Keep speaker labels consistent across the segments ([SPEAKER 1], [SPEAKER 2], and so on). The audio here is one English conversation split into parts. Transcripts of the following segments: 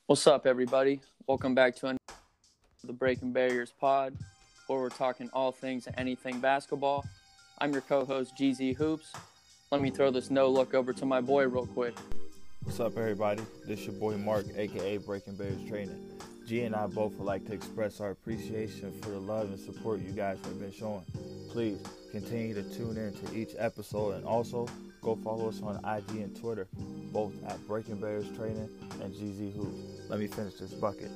[SPEAKER 1] What's up, everybody? Welcome back to the Breaking Barriers pod, where we're talking all things and anything basketball. I'm your co-host, GZ Hoops. Let me throw this no look over to my boy real quick.
[SPEAKER 2] What's up, everybody? This your boy Mark, aka Breaking Bears Training. G and I both would like to express our appreciation for the love and support you guys have been showing. Please continue to tune in to each episode, and also go follow us on IG and Twitter, both at Breaking Bears Training and GZ Hoops. Let me finish this bucket.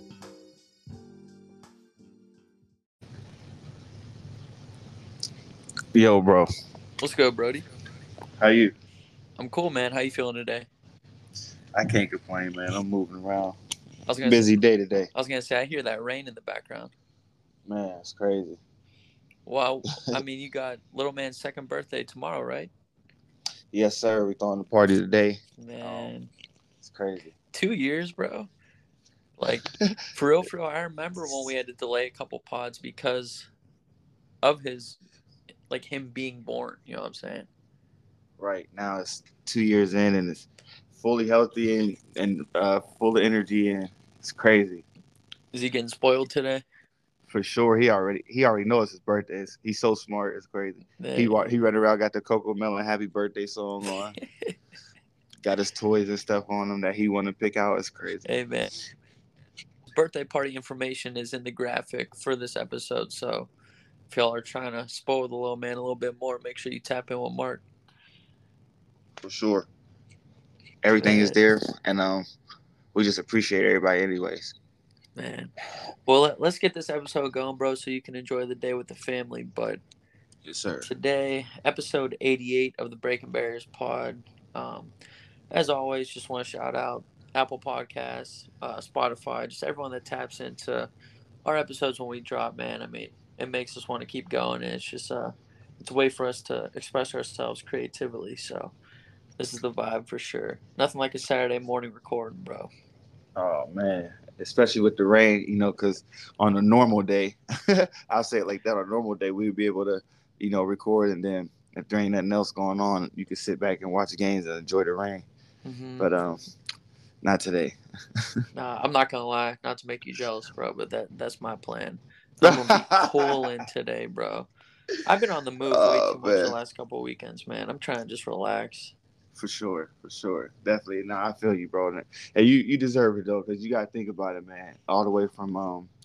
[SPEAKER 3] Yo, bro.
[SPEAKER 1] Let's go, Brody.
[SPEAKER 3] How you?
[SPEAKER 1] I'm cool, man. How you feeling today?
[SPEAKER 3] I can't complain, man. I'm moving around.
[SPEAKER 1] Day today. I was gonna say I hear that rain in the background.
[SPEAKER 3] Man, it's crazy.
[SPEAKER 1] Well, I mean, you got little man's second birthday tomorrow, right?
[SPEAKER 3] Yes, sir. We're throwing the party today.
[SPEAKER 1] Man,
[SPEAKER 3] it's crazy.
[SPEAKER 1] 2 years, bro. Like, for real, I remember when we had to delay a couple pods because of him being born. You know what I'm saying?
[SPEAKER 3] Right. Now it's 2 years in, and it's fully healthy and full of energy, and it's crazy.
[SPEAKER 1] Is he getting spoiled today?
[SPEAKER 3] For sure. He already knows his birthday. He's so smart. It's crazy. Yeah. He run around, got the Coco Melon happy birthday song on. Got his toys and stuff on him that he want to pick out. It's crazy.
[SPEAKER 1] Hey, man. Birthday party information is in the graphic for this episode, so if y'all are trying to spoil the little man a little bit more, make sure you tap in with Mark.
[SPEAKER 3] For sure. Everything is there, and we just appreciate everybody anyways.
[SPEAKER 1] Man. Well, let's get this episode going, bro, so you can enjoy the day with the family. But
[SPEAKER 3] yes, sir.
[SPEAKER 1] Today, episode 88 of the Breaking Barriers pod. As always, just want to shout out Apple Podcasts, Spotify, just everyone that taps into our episodes when we drop, man. I mean, it makes us want to keep going, and it's just it's a way for us to express ourselves creatively. So this is the vibe for sure. Nothing like a Saturday morning recording, bro.
[SPEAKER 3] Oh, man. Especially with the rain, because on a normal day, I'll say it like that, on a normal day, we would be able to, record, and then if there ain't nothing else going on, you can sit back and watch games and enjoy the rain. Mm-hmm. But not today.
[SPEAKER 1] Nah, I'm not gonna lie, not to make you jealous, bro, but that's my plan. I'm gonna be cooling today, bro. I've been on the move way too much the last couple of weekends, man. I'm trying to just relax.
[SPEAKER 3] For sure. Definitely. No, I feel you, bro. And you deserve it, though, because you got to think about it, man. All the way from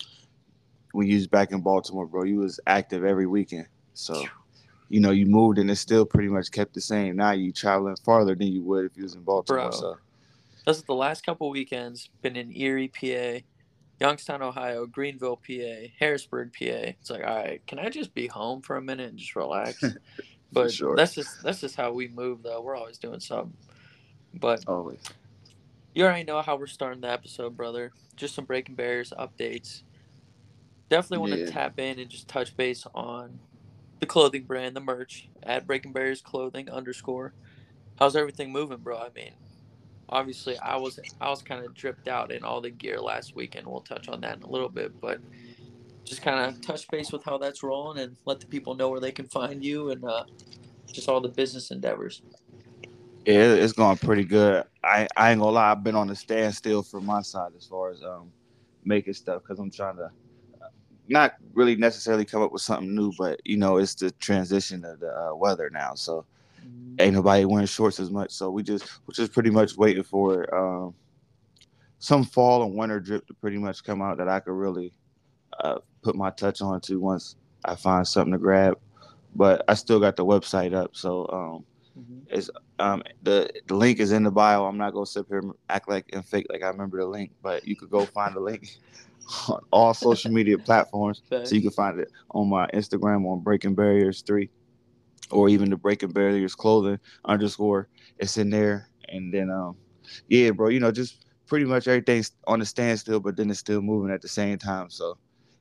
[SPEAKER 3] when you was back in Baltimore, bro, you was active every weekend. So, you moved and it still pretty much kept the same. Now you traveling farther than you would if you was in Baltimore.
[SPEAKER 1] Bro,
[SPEAKER 3] so.
[SPEAKER 1] This is the last couple of weekends. Been in Erie, PA, Youngstown, Ohio, Greenville, PA, Harrisburg, PA. It's like, all right, can I just be home for a minute and just relax? But sure. that's just how we move, though. We're always doing something. But
[SPEAKER 3] always.
[SPEAKER 1] You already know how we're starting the episode, brother. Just some Breaking Barriers updates. Definitely want to tap in and just touch base on the clothing brand, the merch at Breaking Barriers Clothing _ How's everything moving, bro? I mean, obviously, I was kind of dripped out in all the gear last weekend. We'll touch on that in a little bit, but just kind of touch base with how that's rolling and let the people know where they can find you and just all the business endeavors.
[SPEAKER 3] Yeah, it's going pretty good. I ain't gonna lie, I've been on a standstill for my side as far as making stuff, because I'm trying to not really necessarily come up with something new, but it's the transition of the weather now, so ain't nobody wearing shorts as much. So we're just pretty much waiting for some fall and winter drip to pretty much come out that I could really put my touch on to once I find something to grab. But I still got the website up, so it's the link is in the bio. I'm not gonna sit here and act like and fake like I remember the link, but you could go find the link on all social media platforms. So you can find it on my Instagram on Breaking Barriers 3, or even the Breaking Barriers Clothing _ It's in there, and then yeah, bro. Just pretty much everything's on a standstill, but then it's still moving at the same time. So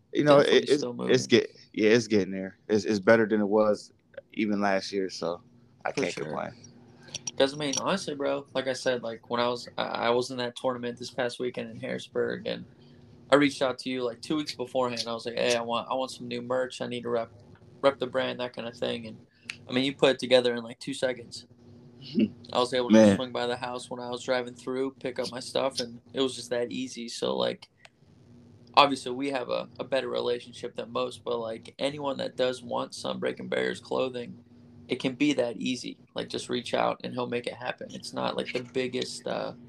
[SPEAKER 3] it's getting there. It's better than it was even last year. So I can't complain.
[SPEAKER 1] Because, I mean, honestly, bro, like I said, like when I was in that tournament this past weekend in Harrisburg, and I reached out to you like 2 weeks beforehand. I was like, hey, I want some new merch. I need to rep the brand, that kind of thing. And I mean, you put it together in like 2 seconds. I was able to
[SPEAKER 3] Man,
[SPEAKER 1] swing by the house when I was driving through, pick up my stuff, and it was just that easy. So, like, obviously, we have a better relationship than most, but, like, anyone that does want some Breaking Barriers clothing, it can be that easy. Like, just reach out and he'll make it happen. It's not, like, the biggest,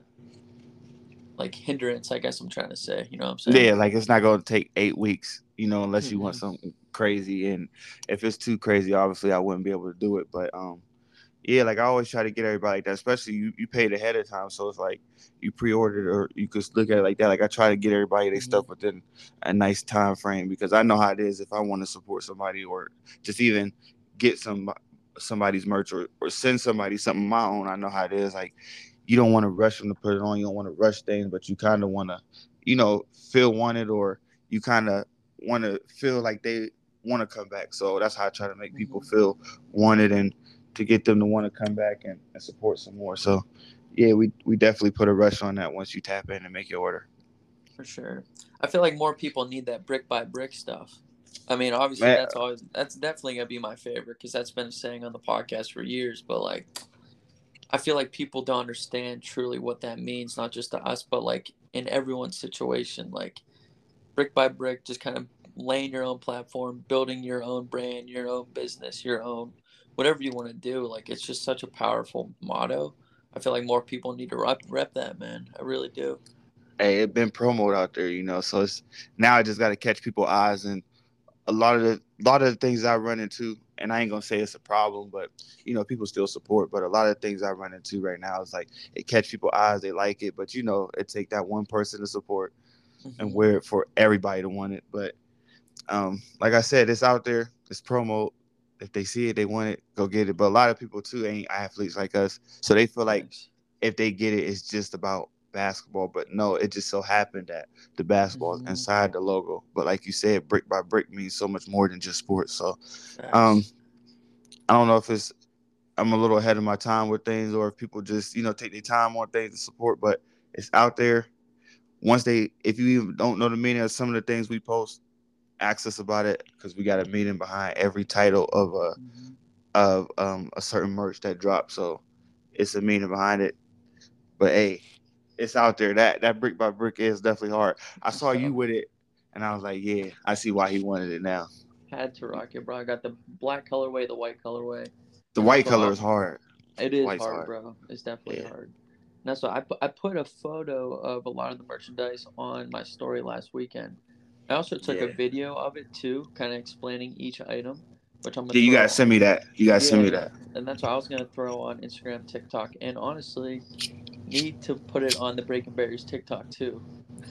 [SPEAKER 1] like, hindrance, I guess I'm trying to say. You know what I'm saying?
[SPEAKER 3] yeah, like it's not gonna take 8 weeks, unless you want
[SPEAKER 1] Mm-hmm.
[SPEAKER 3] something crazy. And if it's too crazy, obviously I wouldn't be able to do it. But yeah, like I always try to get everybody like that, especially you paid ahead of time, so it's like you pre-ordered or you could look at it like that. Like I try to get everybody their
[SPEAKER 1] Mm-hmm.
[SPEAKER 3] stuff within a nice time frame because I know how it is if I want to support somebody or just even get somebody's merch or send somebody something of my own. I know how it is. Like you don't want to rush them to put it on. You don't want to rush things, but you kind of want to, feel wanted or you kind of want to feel like they want to come back. So that's how I try to make people
[SPEAKER 1] Mm-hmm.
[SPEAKER 3] feel wanted and to get them to want to come back and support some more. So yeah, we definitely put a rush on that once you tap in and make your order.
[SPEAKER 1] For sure. I feel like more people need that brick by brick stuff. I mean, obviously,
[SPEAKER 3] Man,
[SPEAKER 1] that's definitely gonna be my favorite because that's been saying on the podcast for years. But like, I feel like people don't understand truly what that means, not just to us, but like in everyone's situation. Like brick by brick, just kind of laying your own platform, building your own brand, your own business, your own whatever you want to do. Like it's just such a powerful motto. I feel like more people need to rep that, man. I really do.
[SPEAKER 3] hey, it been promoted out there, so it's now I just got to catch people's eyes and a lot of the things I run into, and I ain't gonna say it's a problem, but people still support. But a lot of things I run into right now is like it catch people's eyes, they like it, but it take that one person to support and
[SPEAKER 1] Hmm.
[SPEAKER 3] wear it for everybody to want it. But like I said, it's out there, it's promo. If they see it, they want it, go get it. But a lot of people too ain't athletes like us, so they feel like
[SPEAKER 1] Thanks.
[SPEAKER 3] if they get it, it's just about basketball. But no, it just so happened that the basketball is
[SPEAKER 1] Hmm.
[SPEAKER 3] inside the logo. But like you said, brick by brick means so much more than just sports. So um,
[SPEAKER 1] Facts.
[SPEAKER 3] I don't know if I'm a little ahead of my time with things, or if people just take their time on things to support. But it's out there. If you even don't know the meaning of some of the things we post, ask us about it because we got a meaning behind every title
[SPEAKER 1] Hmm.
[SPEAKER 3] of a certain merch that drops. So it's a meaning behind it. But hey, it's out there. That brick by brick is definitely hard. I saw you
[SPEAKER 1] Tough.
[SPEAKER 3] with it, and I was like, yeah, I see why he wanted it now.
[SPEAKER 1] Had to rock it, bro. I got the black colorway, the white colorway,
[SPEAKER 3] The
[SPEAKER 1] and that's
[SPEAKER 3] white
[SPEAKER 1] what
[SPEAKER 3] color is hard.
[SPEAKER 1] it is
[SPEAKER 3] White's
[SPEAKER 1] hard,
[SPEAKER 3] hard.
[SPEAKER 1] bro. It's definitely
[SPEAKER 3] Yeah,
[SPEAKER 1] hard. And that's why I put a photo of a lot of the merchandise on my story last weekend. I also took a
[SPEAKER 3] yeah.
[SPEAKER 1] video of it too, kind of explaining each item, which I'm gonna
[SPEAKER 3] Yeah, you
[SPEAKER 1] throw
[SPEAKER 3] guys send
[SPEAKER 1] on.
[SPEAKER 3] me that. You guys send me
[SPEAKER 1] Yeah,
[SPEAKER 3] that.
[SPEAKER 1] and that's what I was gonna throw on Instagram, TikTok, and honestly, need to put it on the Breaking Berries TikTok too.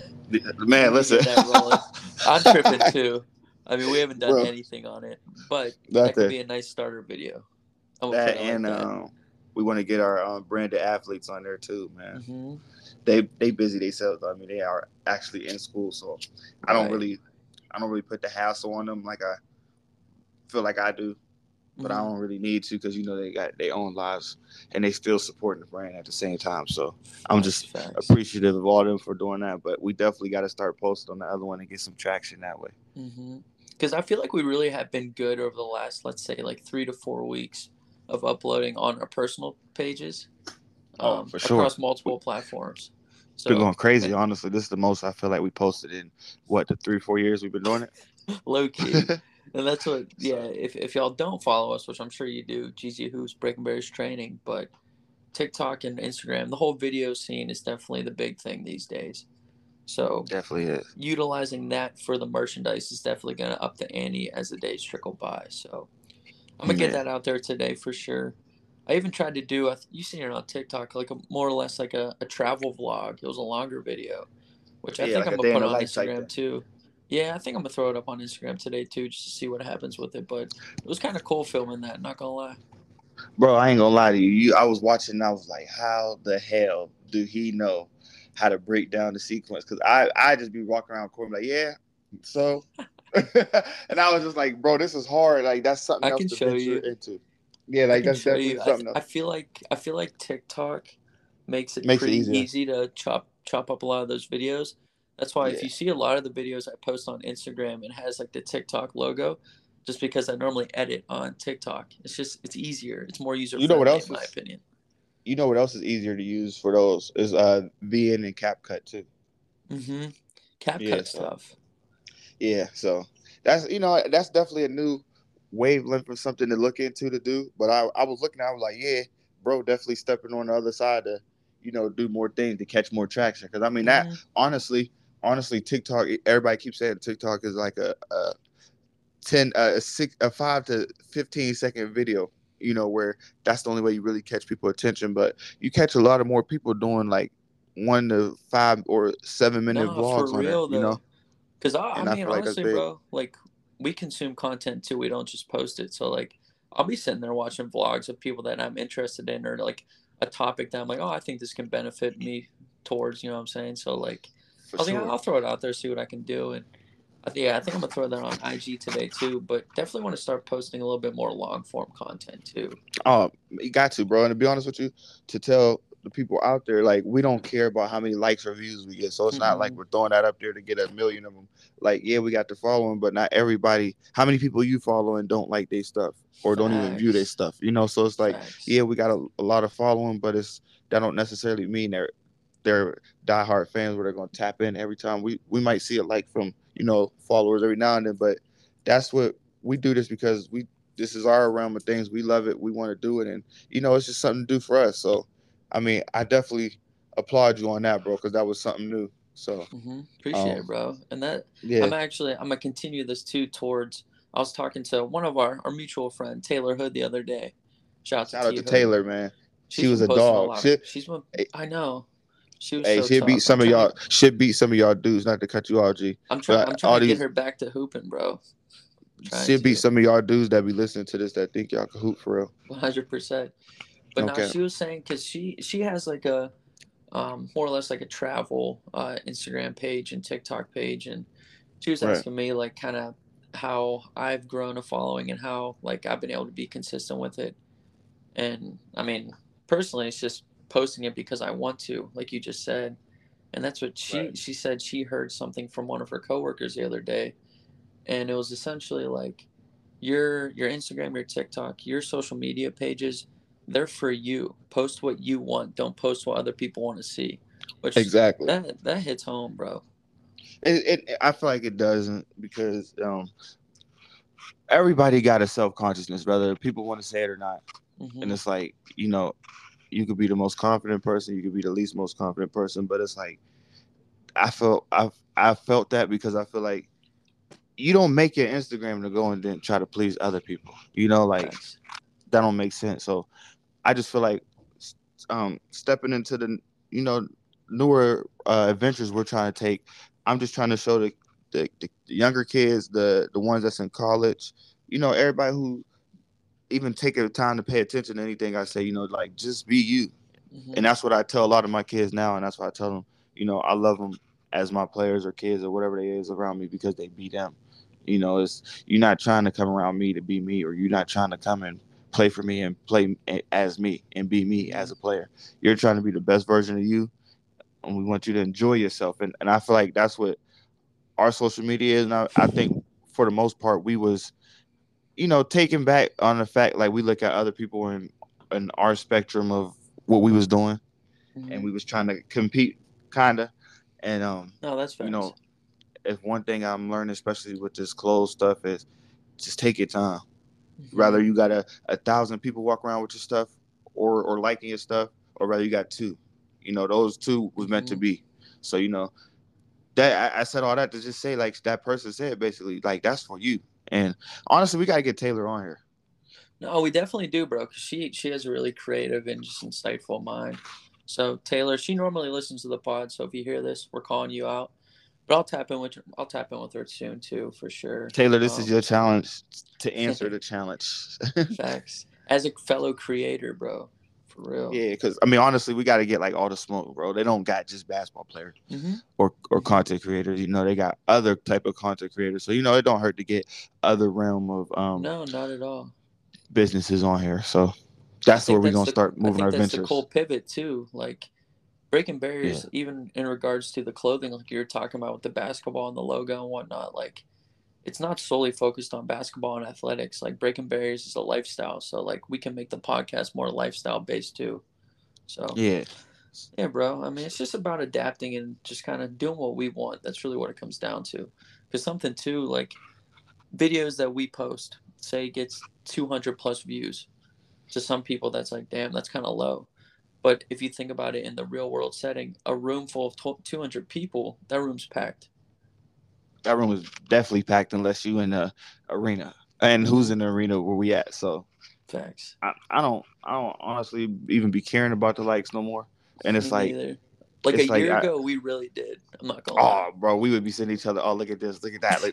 [SPEAKER 3] Man,
[SPEAKER 1] Need to
[SPEAKER 3] listen,
[SPEAKER 1] get that rolling. I'm tripping too. I mean, we haven't done
[SPEAKER 3] bro.
[SPEAKER 1] anything on it, but that could
[SPEAKER 3] Nothing.
[SPEAKER 1] be a nice starter video. I'm gonna put
[SPEAKER 3] That
[SPEAKER 1] it like
[SPEAKER 3] and
[SPEAKER 1] that.
[SPEAKER 3] we want to get our branded athletes on there too, man.
[SPEAKER 1] Hmm.
[SPEAKER 3] They busy themselves. I mean, they are actually in school, so I don't
[SPEAKER 1] Right.
[SPEAKER 3] really I don't really put the hassle on them like I feel like I do. But I
[SPEAKER 1] Hmm.
[SPEAKER 3] don't really need to because they got their own lives and they still supporting the brand at the same time. So I'm
[SPEAKER 1] Facts.
[SPEAKER 3] just
[SPEAKER 1] Facts.
[SPEAKER 3] appreciative of all of them for doing that. But we definitely got to start posting on the other one and get some traction that way.
[SPEAKER 1] Hmm. Because I feel like we really have been good over the last, let's say, like 3 to 4 weeks of uploading on our personal pages,
[SPEAKER 3] Oh, for sure.
[SPEAKER 1] across multiple platforms.
[SPEAKER 3] Been
[SPEAKER 1] So,
[SPEAKER 3] going crazy. Honestly, this is the most I feel like we posted in what the 3 or 4 years we've been doing
[SPEAKER 1] low key.
[SPEAKER 3] it.
[SPEAKER 1] And that's what, yeah,
[SPEAKER 3] So
[SPEAKER 1] if y'all don't follow us, which I'm sure you do, GZ Who's Breaking Bears Training, but TikTok and Instagram, the whole video scene is definitely the big thing these days. So
[SPEAKER 3] definitely is.
[SPEAKER 1] utilizing that for the merchandise is definitely going to up the ante as the days trickle by. So I'm gonna get
[SPEAKER 3] Yeah.
[SPEAKER 1] that out there today for sure. I even tried to do you seen it on TikTok, like a more or less like a travel vlog. It was a longer video, which I
[SPEAKER 3] Yeah,
[SPEAKER 1] think
[SPEAKER 3] like
[SPEAKER 1] I'm
[SPEAKER 3] a
[SPEAKER 1] gonna
[SPEAKER 3] day in
[SPEAKER 1] put
[SPEAKER 3] the
[SPEAKER 1] on
[SPEAKER 3] life type
[SPEAKER 1] Instagram
[SPEAKER 3] thing.
[SPEAKER 1] too. Yeah, I think I'm gonna throw it up on Instagram today too, just to see what happens with it. But it was kind of cool filming that. Not gonna lie.
[SPEAKER 3] Bro, I ain't gonna lie to you. I was watching and I was like, how the hell do he know how to break down the sequence? Because I just be walking around court like, yeah, so and I was just like, bro, this is hard. Like that's something
[SPEAKER 1] I
[SPEAKER 3] else
[SPEAKER 1] can
[SPEAKER 3] to
[SPEAKER 1] show
[SPEAKER 3] venture
[SPEAKER 1] you.
[SPEAKER 3] into. Yeah,
[SPEAKER 1] I
[SPEAKER 3] like
[SPEAKER 1] can
[SPEAKER 3] that's
[SPEAKER 1] show
[SPEAKER 3] definitely
[SPEAKER 1] you.
[SPEAKER 3] something else.
[SPEAKER 1] I feel like TikTok makes it
[SPEAKER 3] Makes it
[SPEAKER 1] pretty
[SPEAKER 3] easier.
[SPEAKER 1] easy to chop up a lot of those videos. That's why if
[SPEAKER 3] Yeah.
[SPEAKER 1] you see a lot of the videos I post on Instagram, it has like the TikTok logo, just because I normally edit on TikTok. It's easier. It's more user
[SPEAKER 3] You know what
[SPEAKER 1] friendly in
[SPEAKER 3] else
[SPEAKER 1] my
[SPEAKER 3] is
[SPEAKER 1] opinion.
[SPEAKER 3] you know what else is easier to use for those is VN and CapCut too.
[SPEAKER 1] Mm-hmm.
[SPEAKER 3] Yeah,
[SPEAKER 1] CapCut
[SPEAKER 3] so
[SPEAKER 1] stuff.
[SPEAKER 3] yeah, so that's that's definitely a new wavelength of something to look into to do. But I was looking, I was like, yeah, bro, definitely stepping on the other side to do more things to catch more traction. Because I mean that
[SPEAKER 1] Mm-hmm.
[SPEAKER 3] honestly, TikTok. Everybody keeps saying TikTok is like a 5 to 15 second video. Where that's the only way you really catch people attention. But you catch a lot of more people doing like 1 to 5 or 7 minute
[SPEAKER 1] No, for
[SPEAKER 3] vlogs on it.
[SPEAKER 1] real though. Because I
[SPEAKER 3] And I
[SPEAKER 1] mean,
[SPEAKER 3] feel like that's
[SPEAKER 1] honestly,
[SPEAKER 3] big.
[SPEAKER 1] bro, like we consume content too. We don't just post it. So like, I'll be sitting there watching vlogs of people that I'm interested in, or like a topic that I'm like, oh, I think this can benefit me towards. You know what I'm saying? So like,
[SPEAKER 3] For
[SPEAKER 1] I think
[SPEAKER 3] sure.
[SPEAKER 1] I'll throw it out there, see what I can do, and yeah, I think I'm gonna throw that on IG today too. But definitely want to start posting a little bit more long form content too.
[SPEAKER 3] You got to, bro. And to be honest with you, to tell the people out there, like, we don't care about how many likes or views we get. So it's not like
[SPEAKER 1] Mm-mm.
[SPEAKER 3] we're throwing that up there to get a million of them. Like, yeah, we got the following, but not everybody. How many people you follow and don't like their stuff or don't even view their
[SPEAKER 1] Facts.
[SPEAKER 3] stuff? So it's like,
[SPEAKER 1] Facts.
[SPEAKER 3] yeah, we got a lot of following, but that don't necessarily mean they're diehard fans where they're gonna tap in every time. We might see a like from followers every now and then, but that's what we do this because this is our realm of things. We love it. We want to do it, and it's just something to do for us. So, I mean, I definitely applaud you on that, bro, because that was something new. So,
[SPEAKER 1] Appreciate
[SPEAKER 3] um,
[SPEAKER 1] it, bro. And that
[SPEAKER 3] yeah,
[SPEAKER 1] I'm gonna continue this too towards. I was talking to one of our mutual friend Taylor Hood the other day. Shout out to
[SPEAKER 3] shout out
[SPEAKER 1] T
[SPEAKER 3] to
[SPEAKER 1] Hood.
[SPEAKER 3] Taylor, man. She
[SPEAKER 1] She's
[SPEAKER 3] was
[SPEAKER 1] been
[SPEAKER 3] a
[SPEAKER 1] posting a
[SPEAKER 3] dog.
[SPEAKER 1] lot of.
[SPEAKER 3] She,
[SPEAKER 1] She's been.
[SPEAKER 3] hey,
[SPEAKER 1] I know. She was
[SPEAKER 3] hey,
[SPEAKER 1] so
[SPEAKER 3] she'll beat
[SPEAKER 1] tough. I'm
[SPEAKER 3] some of
[SPEAKER 1] trying to.
[SPEAKER 3] y'all. Should beat some of y'all dudes. Not to cut you off, G,
[SPEAKER 1] I'm
[SPEAKER 3] but
[SPEAKER 1] trying
[SPEAKER 3] all
[SPEAKER 1] to get
[SPEAKER 3] these
[SPEAKER 1] her back to hooping, bro. Trying
[SPEAKER 3] she'll beat
[SPEAKER 1] to.
[SPEAKER 3] some of y'all dudes that be listening to this that think y'all can hoop for real.
[SPEAKER 1] 100%. But now
[SPEAKER 3] Okay,
[SPEAKER 1] she was saying because she has like a more or less like a travel Instagram page and TikTok page, and she was
[SPEAKER 3] right.
[SPEAKER 1] asking me like kind of how I've grown a following and how like I've been able to be consistent with it. And I mean, personally, it's just posting it because I want to, like you just said. And that's what
[SPEAKER 3] Right.
[SPEAKER 1] she said. She heard something from one of her coworkers the other day, and it was essentially like your Instagram, your TikTok, your social media pages, they're for you. Post what you want. Don't post what other people want to see. Which
[SPEAKER 3] Exactly.
[SPEAKER 1] that hits home, bro.
[SPEAKER 3] I feel like it doesn't because everybody got a self consciousness, whether people want to say it or not. And
[SPEAKER 1] Hmm.
[SPEAKER 3] it's like, you could be the most confident person, you could be the least most confident person, but it's like I felt that because I feel like you don't make your Instagram to go and then try to please other people. Like
[SPEAKER 1] Facts.
[SPEAKER 3] that don't make sense. So I just feel like stepping into the you know newer adventures we're trying to take. I'm just trying to show the younger kids, the ones that's in college, everybody who even take the time to pay attention to anything I say, like just be you. And
[SPEAKER 1] Hmm.
[SPEAKER 3] that's what I tell a lot of my kids now, and that's why I tell them, I love them as my players or kids or whatever they is around me because they be them. It's you're not trying to come around me to be me, or you're not trying to come and play for me and play as me and be me
[SPEAKER 1] Hmm.
[SPEAKER 3] as a player. You're trying to be the best version of you, and we want you to enjoy yourself. And I feel like that's what our social media is. And I think for the most part, we was taken back on the fact like we look at other people in our spectrum of what we was doing, and
[SPEAKER 1] Hmm.
[SPEAKER 3] we was trying to compete, kinda. And
[SPEAKER 1] No, that's
[SPEAKER 3] you
[SPEAKER 1] facts.
[SPEAKER 3] know, if one thing I'm learning, especially with this clothes stuff, is just take your time.
[SPEAKER 1] Hmm.
[SPEAKER 3] Rather you got a thousand people walk around with your stuff, or liking your stuff, or rather you got two. Those two was meant to
[SPEAKER 1] Hmm.
[SPEAKER 3] be. So that I said all that to just say like that person said basically like that's for you. And honestly, we gotta get Taylor on here.
[SPEAKER 1] No, we definitely do, bro. Cause she has a really creative and just insightful mind. So Taylor, she normally listens to the pod. So if you hear this, we're calling you out. But I'll tap in with her soon too, for sure.
[SPEAKER 3] Taylor, this is your challenge to answer the challenge.
[SPEAKER 1] Facts. As a fellow creator, bro, for real.
[SPEAKER 3] Yeah, because I mean, honestly, we got to get like all the smoke, bro. They don't got just basketball players
[SPEAKER 1] Hmm.
[SPEAKER 3] or
[SPEAKER 1] Hmm.
[SPEAKER 3] content creators. They got other type of content creators. So it don't hurt to get other realm of
[SPEAKER 1] No, not at all.
[SPEAKER 3] businesses on here. So
[SPEAKER 1] I
[SPEAKER 3] that's where
[SPEAKER 1] think
[SPEAKER 3] we're gonna start
[SPEAKER 1] I
[SPEAKER 3] moving
[SPEAKER 1] think
[SPEAKER 3] our
[SPEAKER 1] that's the cool
[SPEAKER 3] ventures.
[SPEAKER 1] pivot too. Like breaking
[SPEAKER 3] Yeah,
[SPEAKER 1] barriers, even in regards to the clothing, like you're talking about with the basketball and the logo and whatnot. Like it's not solely focused on basketball and athletics. Like breaking barriers is a lifestyle. So like we can make the podcast more lifestyle based too. So
[SPEAKER 3] Yeah.
[SPEAKER 1] yeah, bro. I mean, it's just about adapting and just kind of doing what we want. That's really what it comes down to. Because something too, like videos that we post, say gets 200 plus views. To some people, that's like, damn, that's kind of low. But if you think about it in the real world setting, a room full of 200 people, that room's packed.
[SPEAKER 3] That room was definitely packed unless you in the arena. And who's in the arena where we at? So
[SPEAKER 1] Facts.
[SPEAKER 3] I don't honestly even be caring about the likes no more. And
[SPEAKER 1] Me neither. Like a
[SPEAKER 3] it's like
[SPEAKER 1] year ago, we really did. I'm not gonna lie.
[SPEAKER 3] oh bro, we would be sending each other, oh look at this, look at that. Like,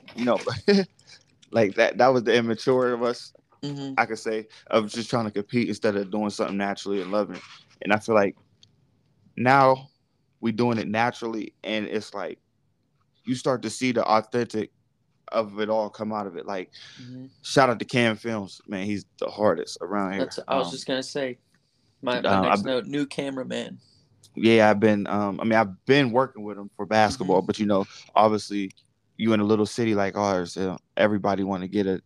[SPEAKER 3] like that was the immature of us,
[SPEAKER 1] Mm-hmm.
[SPEAKER 3] I could say, of just trying to compete instead of doing something naturally and loving it. And I feel like now we doing it naturally and it's like you start to see the authentic of it all come out of it. Like
[SPEAKER 1] Mm-hmm.
[SPEAKER 3] shout out to Cam Films, man. He's the hardest around here.
[SPEAKER 1] I was just gonna say my
[SPEAKER 3] I,
[SPEAKER 1] next note, new cameraman.
[SPEAKER 3] yeah, I've been. I mean, I've been working with him for
[SPEAKER 1] Mm-hmm.
[SPEAKER 3] basketball, but obviously, you in a little city like ours, everybody want to get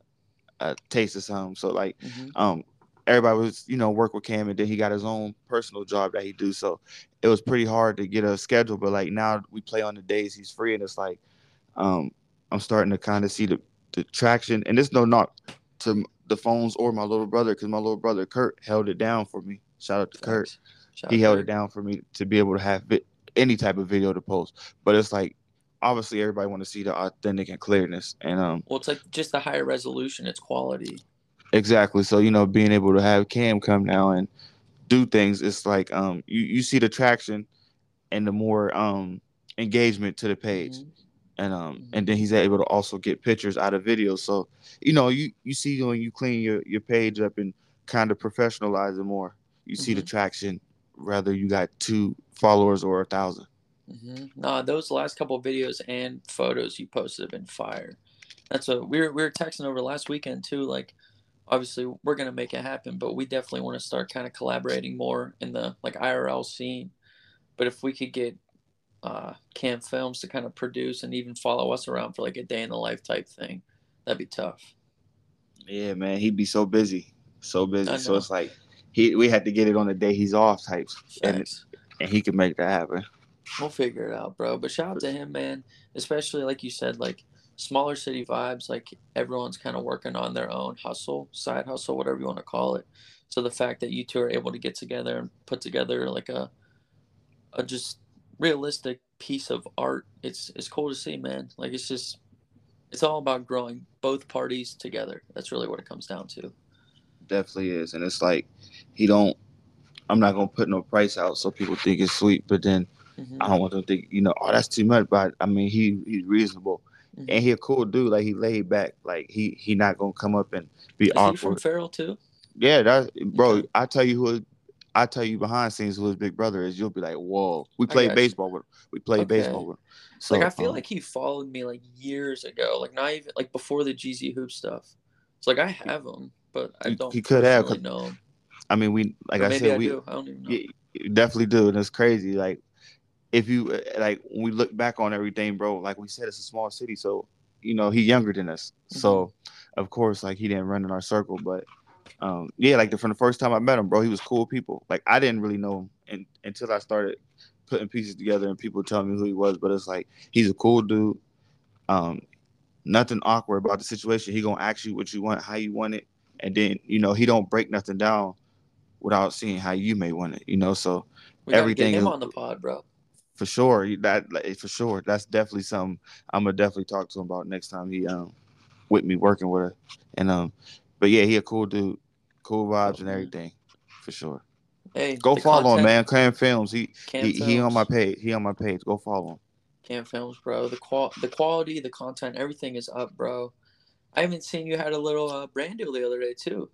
[SPEAKER 3] a taste of something. So like,
[SPEAKER 1] Mm-hmm.
[SPEAKER 3] um, everybody was work with Cam, and then he got his own personal job that he do. So it was pretty hard to get a schedule. But like now we play on the days he's free, and it's like, um, I'm starting to kind of see the traction, and it's no knock to the phones or my little brother because my little brother Kurt held it down for me. Shout out to Kurt.
[SPEAKER 1] Facts. Shout
[SPEAKER 3] He
[SPEAKER 1] out
[SPEAKER 3] held it
[SPEAKER 1] Kurt.
[SPEAKER 3] down for me to be able to have any type of video to post. But it's like obviously everybody want to see the authentic and clearness, and
[SPEAKER 1] Well, it's like just the higher resolution. It's quality.
[SPEAKER 3] exactly. So being able to have Cam come now and do things, it's like you see the traction and the more engagement to the page.
[SPEAKER 1] Mm-hmm.
[SPEAKER 3] And then he's able to also get pictures out of videos. So you see when you clean your page up and kind of professionalize it more, you see the
[SPEAKER 1] Mm-hmm.
[SPEAKER 3] traction, whether you got 2 followers or 1,000.
[SPEAKER 1] Mm-hmm. Nah, those last couple videos and photos you posted have been fire. That's what we were texting over last weekend too. Like, obviously, we're gonna make it happen, but we definitely want to start kind of collaborating more in the like IRL scene. But if we could get Cam Films to kind of produce and even follow us around for like a day in the life type thing, that'd be tough.
[SPEAKER 3] Yeah, man, he'd be so busy, so busy.
[SPEAKER 1] I
[SPEAKER 3] So
[SPEAKER 1] know.
[SPEAKER 3] it's like we had to get it on the day he's off types, and
[SPEAKER 1] Facts.
[SPEAKER 3] and he can make that happen.
[SPEAKER 1] We'll figure it out, bro. But shout out to him, man. Especially like you said, like smaller city vibes. Like everyone's kind of working on their own hustle, side hustle, whatever you want to call it. So the fact that you two are able to get together and put together like a just realistic piece of art, it's cool to see, man. Like it's all about growing both parties together. That's really what it comes down to.
[SPEAKER 3] Definitely is, and it's like he don't. I'm not gonna put no price out so people think it's sweet, but then
[SPEAKER 1] Mm-hmm.
[SPEAKER 3] I don't want them to think, oh, that's too much. But I mean, he's reasonable, and
[SPEAKER 1] Mm-hmm.
[SPEAKER 3] he a cool dude. Like he laid back. Like he not gonna come up and be
[SPEAKER 1] Is he from
[SPEAKER 3] awkward.
[SPEAKER 1] Farrell too?
[SPEAKER 3] Yeah, that bro.
[SPEAKER 1] Okay,
[SPEAKER 3] I tell you behind scenes who his big brother is. You'll be like, whoa. We
[SPEAKER 1] I
[SPEAKER 3] played
[SPEAKER 1] got you.
[SPEAKER 3] baseball with. We played baseball
[SPEAKER 1] Okay.
[SPEAKER 3] with.
[SPEAKER 1] Like I
[SPEAKER 3] So
[SPEAKER 1] feel like he followed me like years ago, like not even like before the GZ Hoop stuff. It's like I have him, but I don't
[SPEAKER 3] he could have.
[SPEAKER 1] personally
[SPEAKER 3] 'Cause,
[SPEAKER 1] know him,
[SPEAKER 3] I mean, we like
[SPEAKER 1] or
[SPEAKER 3] I
[SPEAKER 1] maybe
[SPEAKER 3] said,
[SPEAKER 1] I
[SPEAKER 3] we
[SPEAKER 1] do. I don't even know.
[SPEAKER 3] yeah, definitely do, and it's crazy. Like if you like when we look back on everything, bro. Like we said, it's a small city, so he younger than us.
[SPEAKER 1] Mm-hmm.
[SPEAKER 3] So of course, like he didn't run in our circle, but yeah, like from the first time I met him, bro, he was cool people. Like I didn't really know him until I started putting pieces together and people telling me who he was. But it's like he's a cool dude. Um, Nothing awkward about the situation. He gonna ask you what you want, how you want it, and then he don't break nothing down without seeing how you may want it. So
[SPEAKER 1] We got to get
[SPEAKER 3] everything
[SPEAKER 1] him
[SPEAKER 3] is
[SPEAKER 1] on the pod, bro.
[SPEAKER 3] for sure. That like, for sure. That's definitely something I'm gonna definitely talk to him about next time he with me working with her. And but yeah, he a cool dude, cool vibes
[SPEAKER 1] Dope,
[SPEAKER 3] and
[SPEAKER 1] man.
[SPEAKER 3] everything for sure.
[SPEAKER 1] Hey,
[SPEAKER 3] Go
[SPEAKER 1] the
[SPEAKER 3] follow him,
[SPEAKER 1] content,
[SPEAKER 3] man. Cam Films.
[SPEAKER 1] Cam
[SPEAKER 3] He on my
[SPEAKER 1] Films,
[SPEAKER 3] page. He on my page. Go follow him.
[SPEAKER 1] Cam Films, bro. The quality, the content, everything is up, bro. I haven't seen you had a little brand deal the other day too.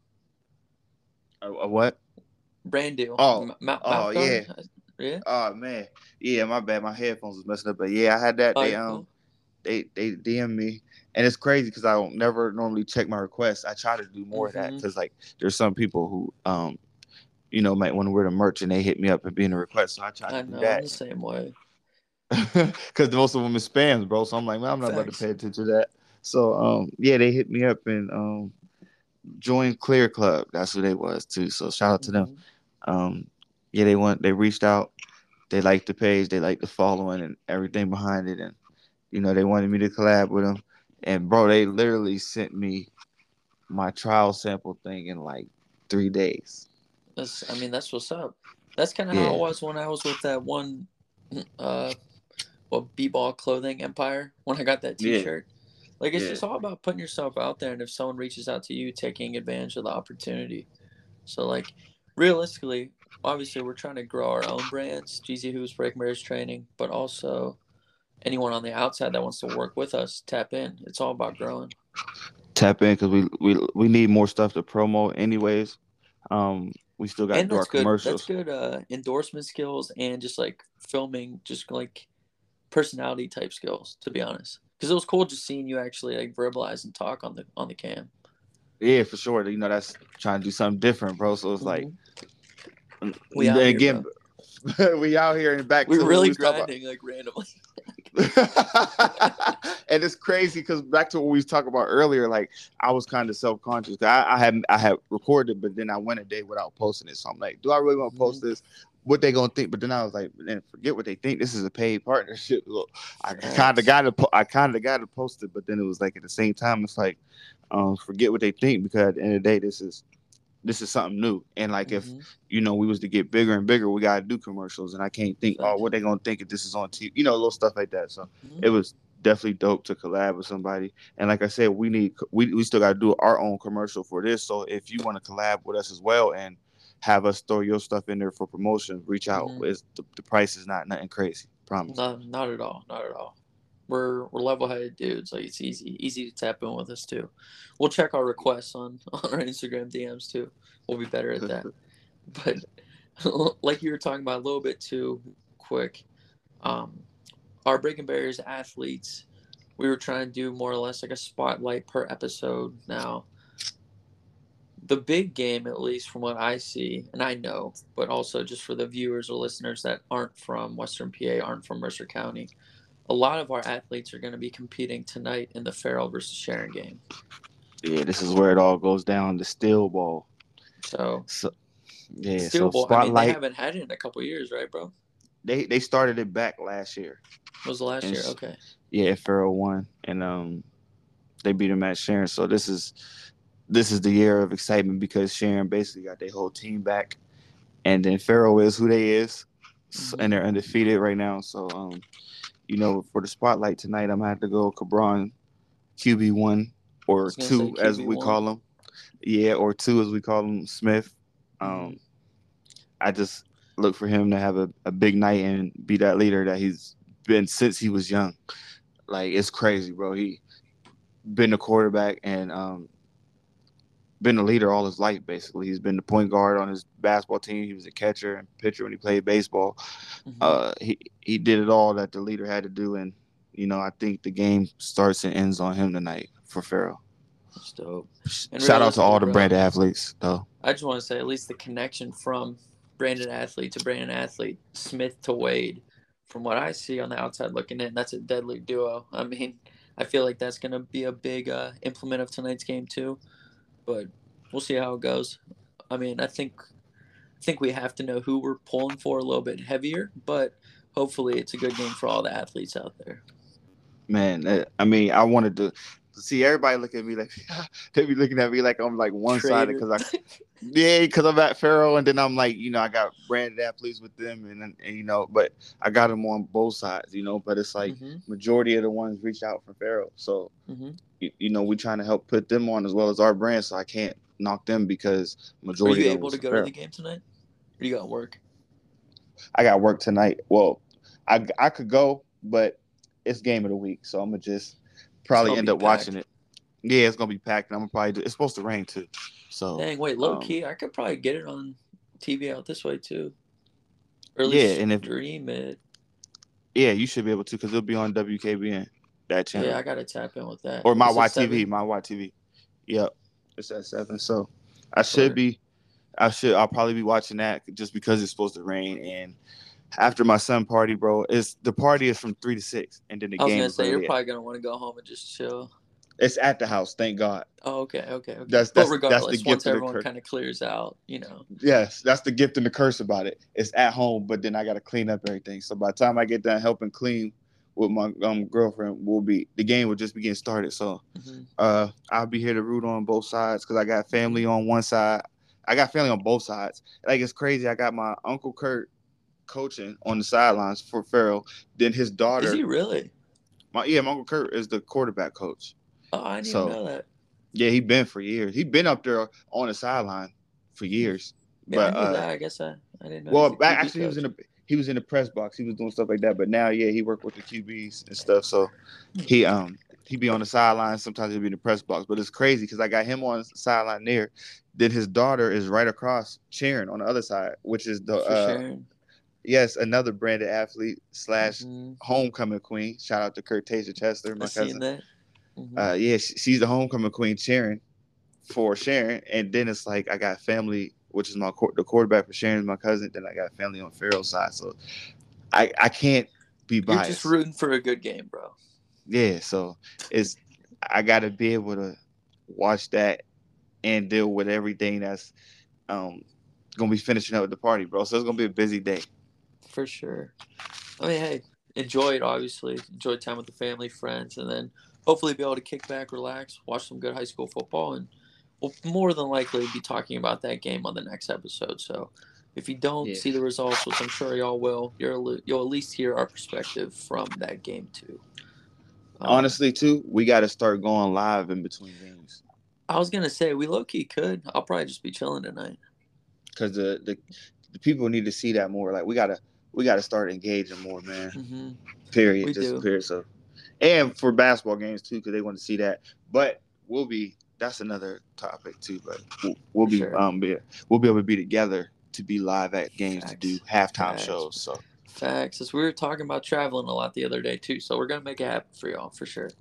[SPEAKER 3] A what?
[SPEAKER 1] Brand deal,
[SPEAKER 3] Oh, oh
[SPEAKER 1] mouth
[SPEAKER 3] yeah.
[SPEAKER 1] guard. Yeah.
[SPEAKER 3] Oh man. Yeah, my bad. My headphones was messing up, but yeah, I had that.
[SPEAKER 1] Oh, you're cool.
[SPEAKER 3] They DM me, and it's crazy because I don't never normally check my requests. I try to do more of that
[SPEAKER 1] Mm-hmm.
[SPEAKER 3] because like there's some people who might want to wear the merch and they hit me up and be in a request, so I try to
[SPEAKER 1] I
[SPEAKER 3] do
[SPEAKER 1] know. I'm
[SPEAKER 3] that
[SPEAKER 1] the same way.
[SPEAKER 3] because most of them is spams, bro. So I'm like, man, I'm not about to
[SPEAKER 1] Facts.
[SPEAKER 3] pay attention to that. So yeah, they hit me up and join Clear Club. That's who they was too. So shout out to them.
[SPEAKER 1] Mm-hmm.
[SPEAKER 3] Um, Yeah, they reached out. They liked the page, they liked the following and everything behind it, and they wanted me to collab with them. And bro, they literally sent me my trial sample thing in like 3 days.
[SPEAKER 1] That's what's up. That's kind of how it
[SPEAKER 3] Yeah,
[SPEAKER 1] was when I was with that one, uh, B-ball clothing empire when I got that
[SPEAKER 3] yeah,
[SPEAKER 1] T-shirt. Like it's
[SPEAKER 3] yeah.
[SPEAKER 1] just all about putting yourself out there, and if someone reaches out to you, taking advantage of the opportunity. So like, realistically, obviously we're trying to grow our own brands, GZ Hoops, Breaking Bears Training, but also anyone on the outside that wants to work with us, tap in. It's all about growing.
[SPEAKER 3] Tap in because we need more stuff to promote anyways. We still got to
[SPEAKER 1] And
[SPEAKER 3] do our
[SPEAKER 1] that's good. That's
[SPEAKER 3] commercials.
[SPEAKER 1] good endorsement skills and just like filming, just like personality type skills. To be honest, because it was cool just seeing you actually like verbalize and talk on the cam.
[SPEAKER 3] Yeah, for sure. That's trying to do something different, bro. So it's like,
[SPEAKER 1] Hmm.
[SPEAKER 3] and
[SPEAKER 1] We
[SPEAKER 3] then
[SPEAKER 1] out here,
[SPEAKER 3] again,
[SPEAKER 1] bro.
[SPEAKER 3] we out here and back
[SPEAKER 1] We're
[SPEAKER 3] to what we
[SPEAKER 1] really
[SPEAKER 3] was talking about.
[SPEAKER 1] grinding like randomly.
[SPEAKER 3] And it's crazy because back to what we was talking about earlier, like I was kind of self conscious. I had recorded, but then I went a day without posting it. So I'm like, do I really want to
[SPEAKER 1] Hmm.
[SPEAKER 3] post this? What they gonna think? But then I was like, then forget what they think. This is a paid partnership. Look, I kind of
[SPEAKER 1] Facts.
[SPEAKER 3] got to, I kind of got to post it, but then it was like at the same time, it's like, forget what they think because at the end of the day, this is something new. And like if
[SPEAKER 1] Hmm.
[SPEAKER 3] we was to get bigger and bigger, we gotta do commercials. And I can't think, oh,
[SPEAKER 1] Facts.
[SPEAKER 3] what they gonna think if this is on TV? Little stuff like that. So
[SPEAKER 1] Hmm.
[SPEAKER 3] it was definitely dope to collab with somebody. And like I said, we still gotta do our own commercial for this. So if you want to collab with us as well and have us throw your stuff in there for promotion, reach out.
[SPEAKER 1] Hmm.
[SPEAKER 3] The price is not nothing crazy. Promise.
[SPEAKER 1] No, not at all. Not at all. We're level headed dudes. Like it's easy to tap in with us too. We'll check our requests on our Instagram DMs too. We'll be better at that. But like you were talking about a little bit too quick, um, our Breaking Barriers athletes, we were trying to do more or less like a spotlight per episode. Now, the big game, at least from what I see, and I know, but also just for the viewers or listeners that aren't from Western PA, aren't from Mercer County, a lot of our athletes are going to be competing tonight in the Farrell versus Sharon game.
[SPEAKER 3] Yeah, this is where it all goes down. The steel ball.
[SPEAKER 1] So,
[SPEAKER 3] So yeah,
[SPEAKER 1] Steel
[SPEAKER 3] so
[SPEAKER 1] Bowl, I mean, they
[SPEAKER 3] spotlight.
[SPEAKER 1] haven't had it in a couple years, right, bro?
[SPEAKER 3] They started it back last year.
[SPEAKER 1] Was the last
[SPEAKER 3] And
[SPEAKER 1] year? Okay.
[SPEAKER 3] yeah, Farrell won, and they beat him at Sharon. So this is the year of excitement because Sharon basically got their whole team back, and then Farrell is who they is, and
[SPEAKER 1] Hmm.
[SPEAKER 3] they're undefeated right now. So for the spotlight tonight, I'm gonna have to go Cabron QB1
[SPEAKER 1] I
[SPEAKER 3] or
[SPEAKER 1] was gonna say
[SPEAKER 3] two as
[SPEAKER 1] QB
[SPEAKER 3] we
[SPEAKER 1] one.
[SPEAKER 3] call him, yeah, or two as we call him, Smith.
[SPEAKER 1] Mm-hmm.
[SPEAKER 3] Um, I just look for him to have a big night and be that leader that he's been since he was young. Like it's crazy, bro. He been a quarterback and been a leader all his life. Basically, he's been the point guard on his basketball team. He was a catcher and pitcher when he played baseball.
[SPEAKER 1] Mm-hmm.
[SPEAKER 3] He did it all that the leader had to do, and I think the game starts and ends on him tonight for Farrell.
[SPEAKER 1] That's dope. And
[SPEAKER 3] Shout out to
[SPEAKER 1] realistically,
[SPEAKER 3] all the
[SPEAKER 1] bro,
[SPEAKER 3] brand athletes, though.
[SPEAKER 1] I just want to say at least the connection from branded athlete to branded athlete, Smith to Wade, from what I see on the outside looking in, that's a deadly duo. I mean, I feel like that's going to be a big implement of tonight's game too, but we'll see how it goes. I mean, I think we have to know who we're pulling for a little bit heavier, but hopefully it's a good game for all the athletes out there.
[SPEAKER 3] Man, I mean, I wanted to see everybody look at me like they be looking at me like I'm like one sided
[SPEAKER 1] Trader.
[SPEAKER 3] because because I'm at Farrell, and then I'm like, I got branded athletes with them, and but I got them on both sides, but it's like
[SPEAKER 1] Mm-hmm.
[SPEAKER 3] majority of the ones reach out from Farrell, so
[SPEAKER 1] Mm-hmm.
[SPEAKER 3] we trying to help put them on as well as our brand, so I can't knock them because
[SPEAKER 1] Are
[SPEAKER 3] majority
[SPEAKER 1] you
[SPEAKER 3] of them
[SPEAKER 1] able
[SPEAKER 3] was
[SPEAKER 1] to
[SPEAKER 3] from
[SPEAKER 1] go to the
[SPEAKER 3] Farrell.
[SPEAKER 1] game tonight? Or you got work?
[SPEAKER 3] I got work tonight. Well, I could go, but it's game of the week, so I'm gonna just
[SPEAKER 1] It's
[SPEAKER 3] probably
[SPEAKER 1] gonna
[SPEAKER 3] end
[SPEAKER 1] be
[SPEAKER 3] up watching
[SPEAKER 1] packed.
[SPEAKER 3] it. Yeah, it's gonna be packed, and I'm gonna it's supposed to rain too, so
[SPEAKER 1] Dang, wait, low key, I could probably get it on TV out this way too, or at
[SPEAKER 3] yeah,
[SPEAKER 1] least
[SPEAKER 3] and if
[SPEAKER 1] stream it.
[SPEAKER 3] yeah, you should be able to because it'll be on WKBN that
[SPEAKER 1] Yeah,
[SPEAKER 3] channel
[SPEAKER 1] I gotta tap in with that.
[SPEAKER 3] or my
[SPEAKER 1] It's at
[SPEAKER 3] YTV,
[SPEAKER 1] 7.
[SPEAKER 3] my YTV. Yep, it's at 7. So I should
[SPEAKER 1] Or
[SPEAKER 3] be. I'll probably be watching that just because it's supposed to rain. And after my son party, bro, the party is from 3 to 6, and then the
[SPEAKER 1] I was
[SPEAKER 3] game
[SPEAKER 1] gonna
[SPEAKER 3] is
[SPEAKER 1] say you're
[SPEAKER 3] literally at
[SPEAKER 1] probably gonna want to go home and just chill.
[SPEAKER 3] It's at the house, thank God.
[SPEAKER 1] Oh, okay.
[SPEAKER 3] That's
[SPEAKER 1] But
[SPEAKER 3] that's the
[SPEAKER 1] regardless,
[SPEAKER 3] gift
[SPEAKER 1] once
[SPEAKER 3] and the
[SPEAKER 1] everyone
[SPEAKER 3] curse.
[SPEAKER 1] kind of clears out, you know.
[SPEAKER 3] Yes, that's the gift and the curse about it. It's at home, but then I got to clean up everything. So by the time I get done helping clean with my girlfriend, the game will just be getting started. So I'll be here to root on both sides because I got family on one side. I got family on both sides. Like, it's crazy. I got my Uncle Kurt coaching on the sidelines for Farrell. Then his daughter.
[SPEAKER 1] Is he really?
[SPEAKER 3] My Uncle Kurt is the quarterback coach.
[SPEAKER 1] Oh, I didn't even know that.
[SPEAKER 3] Yeah, he been for years. He been up there on the sideline for years.
[SPEAKER 1] Yeah,
[SPEAKER 3] But
[SPEAKER 1] I knew that. I guess I didn't know.
[SPEAKER 3] well, actually, he was in the press box. He was doing stuff like that. But now, yeah, he worked with the QBs and stuff. So he be on the sideline. Sometimes he'll be in the press box. But it's crazy because I got him on the sideline there. Then his daughter is right across cheering on the other side, which is the yes, another branded athlete / homecoming queen. Shout out to Curtasia Chester, my cousin.
[SPEAKER 1] That.
[SPEAKER 3] Yeah, she's the homecoming queen cheering for Sharon, and then it's like I got family, which is the quarterback for Sharon is my cousin. Then I got family on Farrell's side, so I can't be biased.
[SPEAKER 1] You're just rooting for a good game, bro.
[SPEAKER 3] Yeah, so I got to be able to watch that and deal with everything that's gonna be finishing up with the party, bro. So it's gonna be a busy day.
[SPEAKER 1] For sure. I mean, hey, enjoy it. Obviously, enjoy time with the family, friends, and then hopefully be able to kick back, relax, watch some good high school football, and we'll more than likely be talking about that game on the next episode. So if you don't see the results, which I'm sure y'all will, you'll at least hear our perspective from that game too.
[SPEAKER 3] Honestly, too, we got to start going live in between games.
[SPEAKER 1] I was gonna say we low key could. I'll probably just be chilling tonight.
[SPEAKER 3] Because the people need to see that more. Like we gotta start engaging more, man. Period.
[SPEAKER 1] We
[SPEAKER 3] just
[SPEAKER 1] do.
[SPEAKER 3] period. So, and for basketball games too, because they want to see that. But that's another topic too. But we'll be able to be together to be live at games to do halftime shows. So
[SPEAKER 1] facts. As we were talking about traveling a lot the other day too, so we're gonna make it happen for y'all for sure.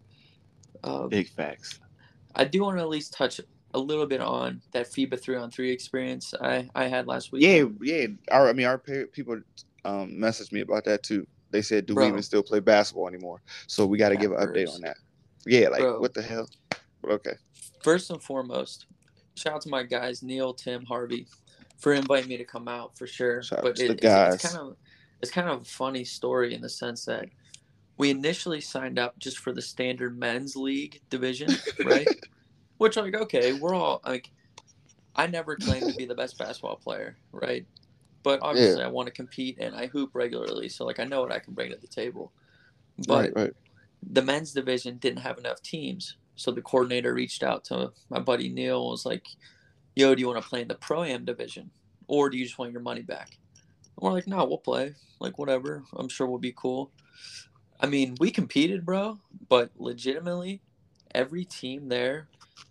[SPEAKER 3] Big facts.
[SPEAKER 1] I do want to at least touch a little bit on that FIBA 3-on-3 experience I had last week.
[SPEAKER 3] Yeah. Our people messaged me about that too. They said, "Do we even still play basketball anymore?" So we got to give an update on that. Yeah, like what the hell? But okay.
[SPEAKER 1] First and foremost, shout out to my guys Neil, Tim, Harvey, for inviting me to come out for sure. But it's kind of a funny story in the sense that we initially signed up just for the standard men's league division, right? Which, like, okay, we're all like, I never claimed to be the best basketball player, right? But obviously, I want to compete and I hoop regularly, so like I know what I can bring to the table. But the men's division didn't have enough teams, so the coordinator reached out to my buddy Neil and was like, "Yo, do you want to play in the Pro-Am division, or do you just want your money back?" And we're like, "No, we'll play. Like whatever. I'm sure we'll be cool." I mean, we competed, bro, but legitimately, every team there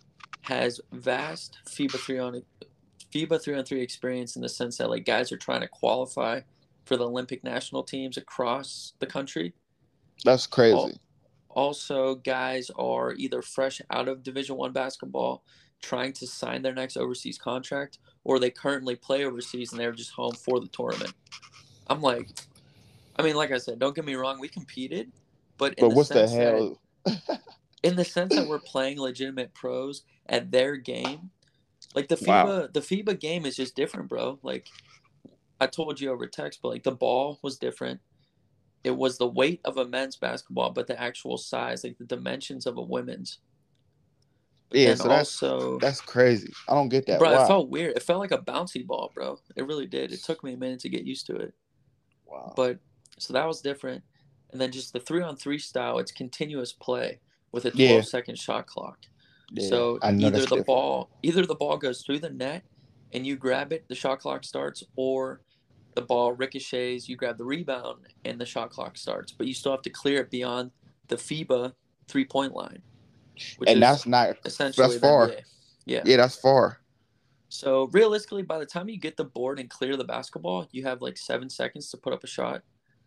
[SPEAKER 1] has vast FIBA 3-on-3 experience in the sense that like guys are trying to qualify for the Olympic national teams across the country.
[SPEAKER 3] That's crazy.
[SPEAKER 1] Also, guys are either fresh out of Division I basketball, trying to sign their next overseas contract, or they currently play overseas and they're just home for the tournament. I'm like, I mean, like I said, don't get me wrong, we competed, but
[SPEAKER 3] what's the hell?
[SPEAKER 1] In the sense that we're playing legitimate pros at their game, like the FIBA game is just different, bro. Like I told you over text, but like the ball was different. It was the weight of a men's basketball, but the actual size, like the dimensions of a women's.
[SPEAKER 3] Yeah, so that's crazy. I don't get that.
[SPEAKER 1] Bro,
[SPEAKER 3] Why?
[SPEAKER 1] It felt weird. It felt like a bouncy ball, bro. It really did. It took me a minute to get used to it.
[SPEAKER 3] Wow.
[SPEAKER 1] But so that was different. And then just the 3-on-3 style, it's continuous play with a 12-second shot clock. Yeah, so either the ball goes through the net and you grab it, the shot clock starts, or the ball ricochets, you grab the rebound, and the shot clock starts. But you still have to clear it beyond the FIBA 3-point line.
[SPEAKER 3] And that's not essentially that's far.
[SPEAKER 1] Yeah,
[SPEAKER 3] that's far.
[SPEAKER 1] So realistically, by the time you get the board and clear the basketball, you have like 7 seconds to put up a shot.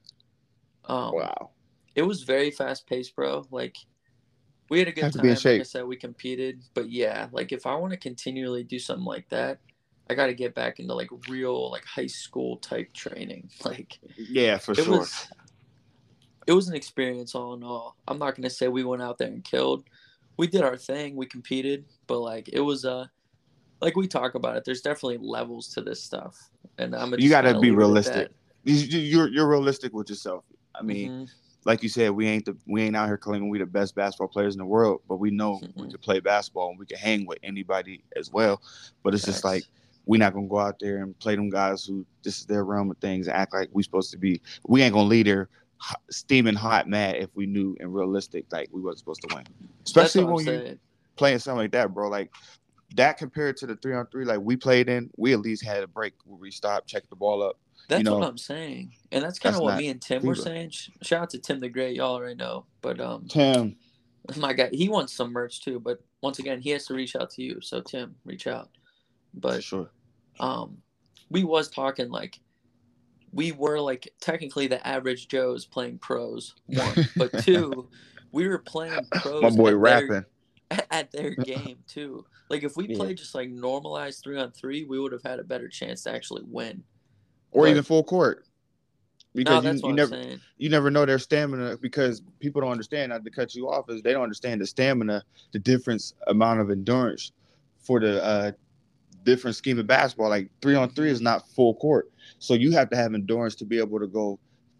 [SPEAKER 3] Wow.
[SPEAKER 1] It was very fast paced, bro. Like we had a good time. Like I said, we competed. But yeah, like if I want to continually do something like that, I got to get back into like real like high school type training. Like
[SPEAKER 3] for sure.
[SPEAKER 1] It was an experience all in all. I'm not going to say we went out there and killed. we did our thing. We competed, but like it was like we talk about it. There's definitely levels to this stuff, and I'm
[SPEAKER 3] You
[SPEAKER 1] just
[SPEAKER 3] gotta
[SPEAKER 1] kind of
[SPEAKER 3] be
[SPEAKER 1] leave it at
[SPEAKER 3] realistic.
[SPEAKER 1] that.
[SPEAKER 3] You're realistic with yourself. I mean,
[SPEAKER 1] Mm-hmm.
[SPEAKER 3] like you said, we ain't out here claiming we the best basketball players in the world, but we know we
[SPEAKER 1] Mm-hmm.
[SPEAKER 3] can play basketball and we can hang with anybody as well. But it's just like
[SPEAKER 1] Facts.
[SPEAKER 3] we're not gonna go out there and play them guys who this is their realm of things and act like we supposed to be. We ain't gonna lead there steaming hot mad if we knew and realistic like we wasn't supposed to win.
[SPEAKER 1] That's
[SPEAKER 3] Especially
[SPEAKER 1] what I'm
[SPEAKER 3] when you
[SPEAKER 1] saying.
[SPEAKER 3] playing something like that, bro. Like that compared to the 3-on-3 like we played in, we at least had a break where we stopped, checked the ball up. You
[SPEAKER 1] That's what
[SPEAKER 3] know,
[SPEAKER 1] I'm saying, and that's kind of
[SPEAKER 3] that's
[SPEAKER 1] what
[SPEAKER 3] not
[SPEAKER 1] me and Tim were
[SPEAKER 3] FIBA.
[SPEAKER 1] saying. Shout out to Tim the Great, y'all already know. But
[SPEAKER 3] Tim,
[SPEAKER 1] my guy, he wants some merch too. But once again, he has to reach out to you. So Tim, reach out.
[SPEAKER 3] for
[SPEAKER 1] But
[SPEAKER 3] sure.
[SPEAKER 1] um, we was talking like we were like technically the average Joes playing pros. One, but two, we were playing
[SPEAKER 3] My
[SPEAKER 1] pros
[SPEAKER 3] boy
[SPEAKER 1] at their
[SPEAKER 3] rapping.
[SPEAKER 1] at their game too. Like if we
[SPEAKER 3] Yeah.
[SPEAKER 1] played just like normalized 3-on-3, we would have had a better chance to actually win.
[SPEAKER 3] Or even
[SPEAKER 1] But
[SPEAKER 3] full court.
[SPEAKER 1] no,
[SPEAKER 3] Because
[SPEAKER 1] that's what I'm saying.
[SPEAKER 3] you never know their stamina because people don't understand, not to cut you off, is they don't understand the stamina, the difference amount of endurance for the different scheme of basketball. Like 3-on-3 is not full court. So you have to have endurance to be able to go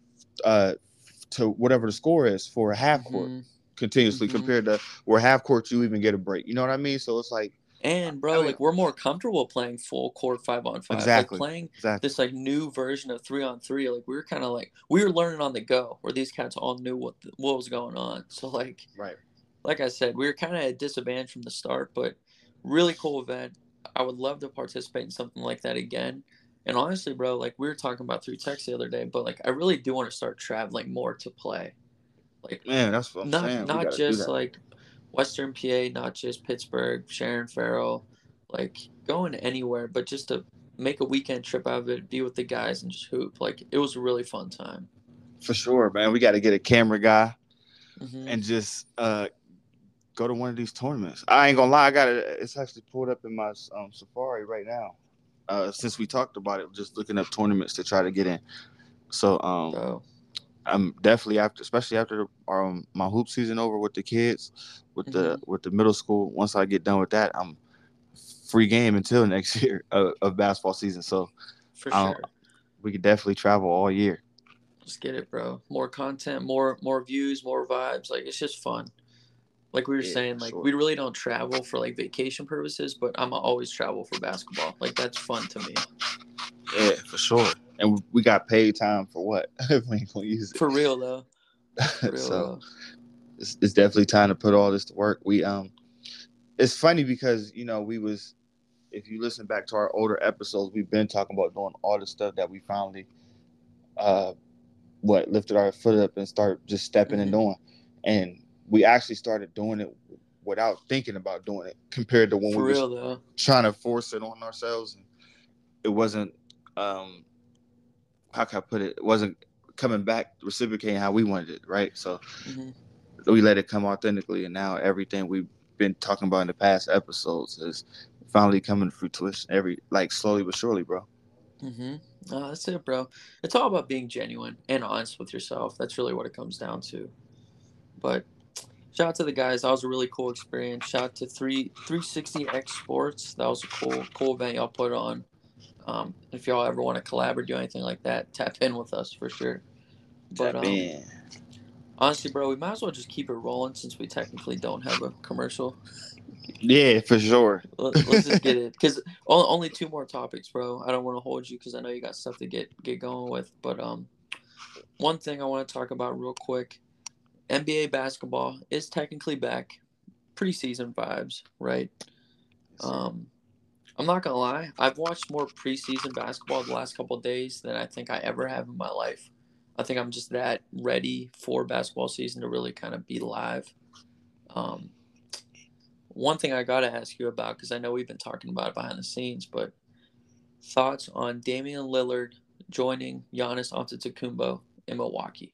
[SPEAKER 3] uh to whatever the score is for a half court
[SPEAKER 1] Mm-hmm.
[SPEAKER 3] continuously
[SPEAKER 1] Mm-hmm.
[SPEAKER 3] compared to where half court you even get a break. You know what I mean? So it's like
[SPEAKER 1] And
[SPEAKER 3] I
[SPEAKER 1] bro,
[SPEAKER 3] mean
[SPEAKER 1] like we're more comfortable playing full court 5-on-5. Like
[SPEAKER 3] exactly.
[SPEAKER 1] playing
[SPEAKER 3] Exactly.
[SPEAKER 1] this like new version of 3-on-3. Like we were kind of like we were learning on the go, where these cats all knew what was going on. So
[SPEAKER 3] Right.
[SPEAKER 1] like I said, we were kind of at a disadvantage from the start, but really cool event. I would love to participate in something like that again. And honestly, bro, like we were talking about through text the other day, but like I really do want to start traveling more to play. Like
[SPEAKER 3] Man, that's what I'm
[SPEAKER 1] not
[SPEAKER 3] saying. We
[SPEAKER 1] not
[SPEAKER 3] gotta do
[SPEAKER 1] just
[SPEAKER 3] that.
[SPEAKER 1] like Western PA, not just Pittsburgh, Sharon Farrell, like going anywhere, but just to make a weekend trip out of it, be with the guys and just hoop. Like it was a really fun time.
[SPEAKER 3] For sure, man. We gotta get a camera guy
[SPEAKER 1] Hmm.
[SPEAKER 3] and just go to one of these tournaments. I ain't gonna lie, I got it. It's actually pulled up in my Safari right now. Since we talked about it, just looking up tournaments to try to get in. So
[SPEAKER 1] Bro.
[SPEAKER 3] I'm definitely after, especially after my hoop season over with the kids,
[SPEAKER 1] Hmm.
[SPEAKER 3] with the middle school. Once I get done with that, I'm free game until next year of basketball season. So
[SPEAKER 1] For
[SPEAKER 3] um,
[SPEAKER 1] sure.
[SPEAKER 3] we could definitely travel all year.
[SPEAKER 1] Let's get it, bro. More content, more views, more vibes. Like it's just fun. Like we were
[SPEAKER 3] Yeah, for
[SPEAKER 1] saying, like
[SPEAKER 3] sure.
[SPEAKER 1] we really don't travel for like vacation purposes, but I'm always travel for basketball. Like that's fun to me.
[SPEAKER 3] Yeah, for sure. And we got paid time for what? If we ain't gonna use
[SPEAKER 1] For real though. For
[SPEAKER 3] it.
[SPEAKER 1] real
[SPEAKER 3] So
[SPEAKER 1] though.
[SPEAKER 3] it's definitely time to put all this to work. It's funny because we was, if you listen back to our older episodes, we've been talking about doing all the stuff that we finally uh lifted our foot up and start just stepping and
[SPEAKER 1] Hmm.
[SPEAKER 3] doing, and we actually started doing it without thinking about doing it compared to when we
[SPEAKER 1] For
[SPEAKER 3] was
[SPEAKER 1] real though.
[SPEAKER 3] trying to force it on ourselves, and it wasn't um how can I put it? It wasn't coming back reciprocating how we wanted it, right? So
[SPEAKER 1] Hmm.
[SPEAKER 3] we let it come authentically, and now everything we've been talking about in the past episodes is finally coming to fruition. Like slowly but surely, bro.
[SPEAKER 1] Hmm. That's it, bro. It's all about being genuine and honest with yourself. That's really what it comes down to. But shout out to the guys. That was a really cool experience. Shout out to 360X Sports. That was a cool event y'all put on. If y'all ever want to collab or do anything like that, tap in with us for sure. But
[SPEAKER 3] Tap in.
[SPEAKER 1] honestly, bro, we might as well just keep it rolling since we technically don't have a commercial.
[SPEAKER 3] Yeah, for sure.
[SPEAKER 1] Let's just get it, because only two more topics, bro. I don't want to hold you because I know you got stuff to get going with. But one thing I want to talk about real quick: NBA basketball is technically back, preseason vibes, right? Um, I'm not gonna lie, I've watched more preseason basketball the last couple of days than I think I ever have in my life. I think I'm just that ready for basketball season to really kind of be live. Um, One thing I gotta ask you about, because I know we've been talking about it behind the scenes, but thoughts on Damian Lillard joining Giannis Antetokounmpo in Milwaukee?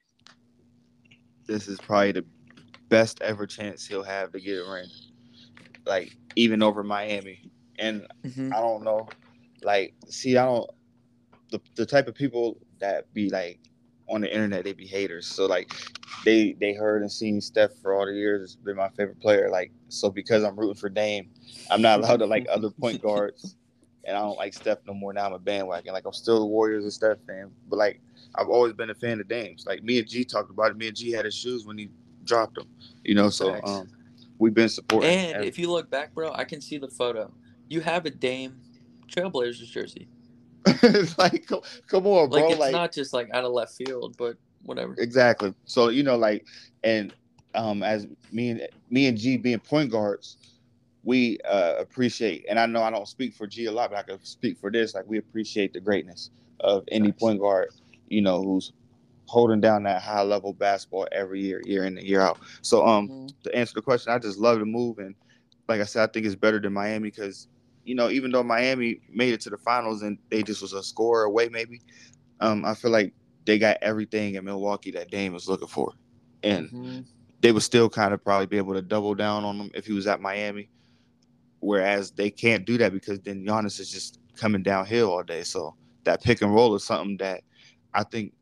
[SPEAKER 3] This is probably the best ever chance he'll have to get a ring, like even over Miami. And
[SPEAKER 1] Mm-hmm.
[SPEAKER 3] I don't know, like, see, I don't the type of people that be like on the internet they be haters. So like they heard and seen Steph for all the years. It's been my favorite player. Like so because I'm rooting for Dame, I'm not allowed to like other point guards, and I don't like Steph no more. Now I'm a bandwagon. Like I'm still a Warriors and Steph fan, but like I've always been a fan of Dame's. Like me and G talked about it. Me and G had his shoes when he dropped them. You know, so
[SPEAKER 1] Facts.
[SPEAKER 3] we've been supporting.
[SPEAKER 1] And if you look back, bro, I can see the photo. You have a Dame Trailblazers jersey.
[SPEAKER 3] It's like, come on, bro.
[SPEAKER 1] Like, it's
[SPEAKER 3] like
[SPEAKER 1] not just like out of left field, but whatever.
[SPEAKER 3] exactly. So you know, like, and as me and G being point guards, we appreciate. And I know I don't speak for G a lot, but I can speak for this. Like, we appreciate the greatness of any
[SPEAKER 1] Facts.
[SPEAKER 3] point guard, you know, who's holding down that high level basketball every year, year in and year out. So to answer the question, I just love the move, and like I said, I think it's better than Miami because you know even though Miami made it to the finals and they just was a score away, maybe I feel like they got everything in Milwaukee that Dame was looking for, and they would still kind of probably be able to double down on him if he was at Miami. Whereas they can't do that because then Giannis is just coming downhill all day. So that pick and roll is something that I think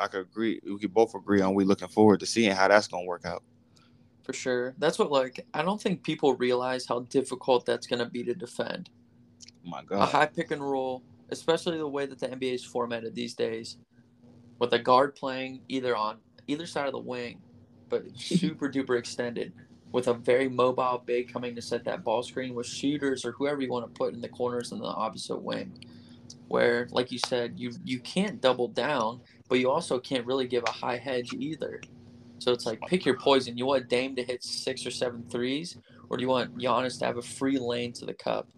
[SPEAKER 3] we could both agree on. We looking forward to seeing how that's gonna work out.
[SPEAKER 1] For sure. That's what, like, I don't think people realize how difficult that's going to be to defend.
[SPEAKER 3] Oh my
[SPEAKER 1] A
[SPEAKER 3] God.
[SPEAKER 1] high pick and roll, especially the way that the NBA is formatted these days, with a guard playing either on either side of the wing, but super duper extended, with a very mobile big coming to set that ball screen with shooters or whoever you want to put in the corners in the opposite wing. Where, like you said, you can't double down, but you also can't really give a high hedge either. So it's like, pick your poison. You want Dame to hit 6 or 7 threes, or do you want Giannis to have a free lane to the cup?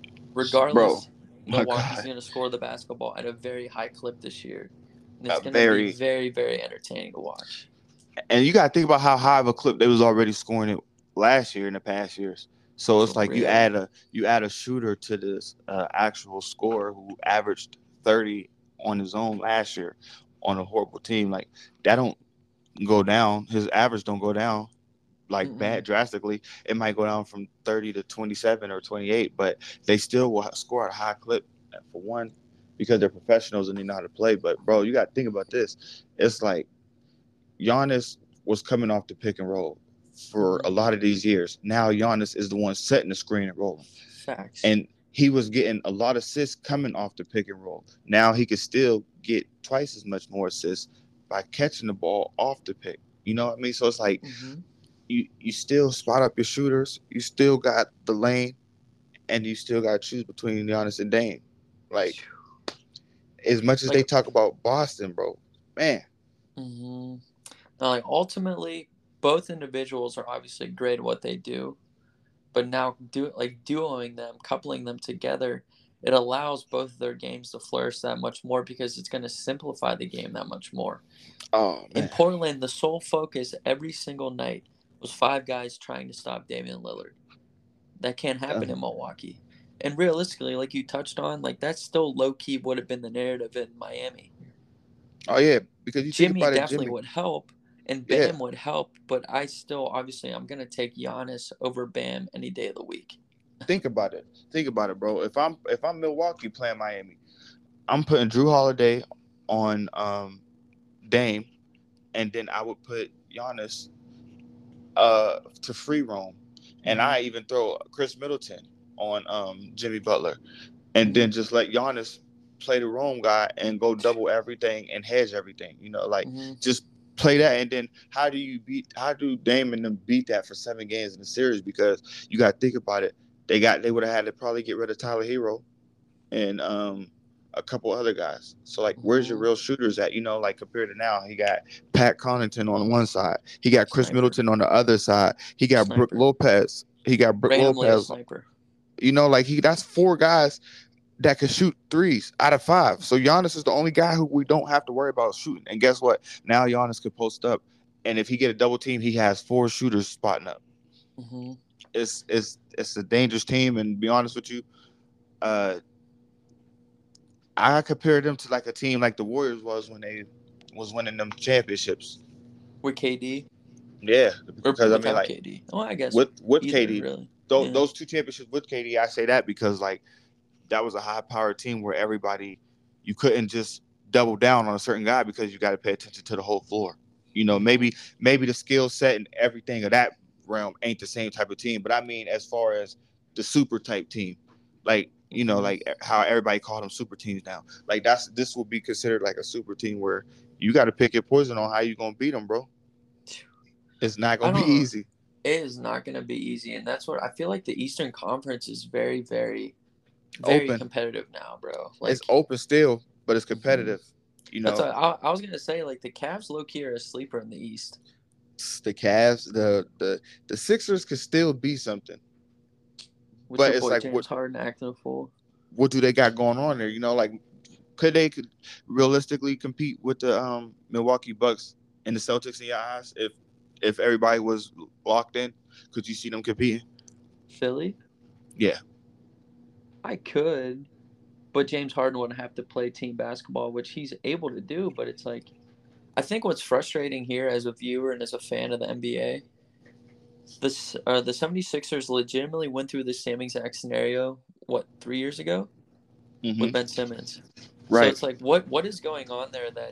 [SPEAKER 3] Bro,
[SPEAKER 1] Regardless,
[SPEAKER 3] my
[SPEAKER 1] Milwaukee's
[SPEAKER 3] God.
[SPEAKER 1] going to score the basketball at a very high clip this year. And it's
[SPEAKER 3] A
[SPEAKER 1] going to be
[SPEAKER 3] very
[SPEAKER 1] very, very entertaining to watch.
[SPEAKER 3] and you gotta think about how high of a clip they was already scoring it last year in the past years. So it's
[SPEAKER 1] For
[SPEAKER 3] like
[SPEAKER 1] real.
[SPEAKER 3] you add a shooter to this actual scorer who averaged 30 on his own last year on a horrible team. Like that don't go down. His average don't go down like bad drastically. It might go down from 30 to 27 or 28, but they still will score at a high clip for one because they're professionals and they know how to play. But bro, you got to think about this. It's like Giannis was coming off the pick and roll for a lot of these years. Now Giannis is the one setting the screen and rolling.
[SPEAKER 1] Facts.
[SPEAKER 3] And he was getting a lot of assists coming off the pick and roll. Now he could still get twice as much more assists by catching the ball off the pick. You know what I mean? So it's like you still spot up your shooters, you still got the lane, and you still got to choose between Giannis and Dame. Like as much as they talk about Boston, bro, man.
[SPEAKER 1] Now, like, ultimately, both individuals are obviously great at what they do, but now duoing them, coupling them together, it allows both of their games to flourish that much more because it's going to simplify the game that much more.
[SPEAKER 3] Oh, man.
[SPEAKER 1] In Portland, the sole focus every single night was 5 guys trying to stop Damian Lillard. That can't happen in Milwaukee. And realistically, like you touched on, like that still low-key would have been the narrative in Miami.
[SPEAKER 3] Oh, yeah, because you
[SPEAKER 1] Jimmy
[SPEAKER 3] think about
[SPEAKER 1] definitely
[SPEAKER 3] Jimmy
[SPEAKER 1] would help, and Bam would help, but I still, obviously, I'm going to take Giannis over Bam any day of the week.
[SPEAKER 3] Think about it, bro. If I'm Milwaukee playing Miami, I'm putting Drew Holiday on Dame, and then I would put Giannis to free roam, and I even throw Chris Middleton on Jimmy Butler, and then just let Giannis play the roam guy and go double everything and hedge everything. You know, like just play that. And then how do Dame and them beat that for 7 games in the series? Because you got to think about it. They would have had to probably get rid of Tyler Hero and a couple other guys. So like, where's your real shooters at? You know, like compared to now, he got Pat Connaughton on one side, he got Chris Middleton on the other side, he got Brook Lopez,
[SPEAKER 1] Sniper.
[SPEAKER 3] You know, like that's 4 guys that can shoot threes out of 5. So Giannis is the only guy who we don't have to worry about shooting. And guess what? Now Giannis could post up, and if he get a double team, he has 4 shooters spotting up. It's a dangerous team, and to be honest with you, I compare them to like a team like the Warriors was when they was winning them championships
[SPEAKER 1] with KD.
[SPEAKER 3] Yeah, because I mean, like
[SPEAKER 1] KD. Oh, I guess
[SPEAKER 3] with
[SPEAKER 1] either,
[SPEAKER 3] KD,
[SPEAKER 1] really.
[SPEAKER 3] Those 2 championships with KD, I say that because like that was a high-powered team where everybody, you couldn't just double down on a certain guy because you got to pay attention to the whole floor. You know, maybe the skill set and everything of that realm ain't the same type of team, but I mean as far as the super type team, like you know, like how everybody call them super teams now. Like this will be considered like a super team where you got to pick your poison on how you gonna beat them, bro. It's not
[SPEAKER 1] I
[SPEAKER 3] gonna be
[SPEAKER 1] don't know.
[SPEAKER 3] easy.
[SPEAKER 1] It is not going to be easy, and that's what I feel like. The Eastern Conference is very, very, very
[SPEAKER 3] Open.
[SPEAKER 1] competitive now, bro.
[SPEAKER 3] It's
[SPEAKER 1] Like,
[SPEAKER 3] open still, but it's competitive. You
[SPEAKER 1] that's
[SPEAKER 3] know,
[SPEAKER 1] what I was gonna say. Like the Cavs, low key, are a sleeper in the East.
[SPEAKER 3] the Cavs, the Sixers could still be something,
[SPEAKER 1] With
[SPEAKER 3] but
[SPEAKER 1] your
[SPEAKER 3] it's
[SPEAKER 1] boy
[SPEAKER 3] like
[SPEAKER 1] James Harden acting a fool.
[SPEAKER 3] what do they got going on there? You know, like could realistically compete with the Milwaukee Bucks and the Celtics in your eyes if everybody was locked in? Could you see them competing?
[SPEAKER 1] Philly,
[SPEAKER 3] Yeah.
[SPEAKER 1] I could, but James Harden wouldn't have to play team basketball, which he's able to do. But it's like, I think what's frustrating here as a viewer and as a fan of the NBA, the 76ers legitimately went through the same exact scenario, what, 3 years ago with Ben Simmons. So
[SPEAKER 3] Right.
[SPEAKER 1] it's like, what is going on there that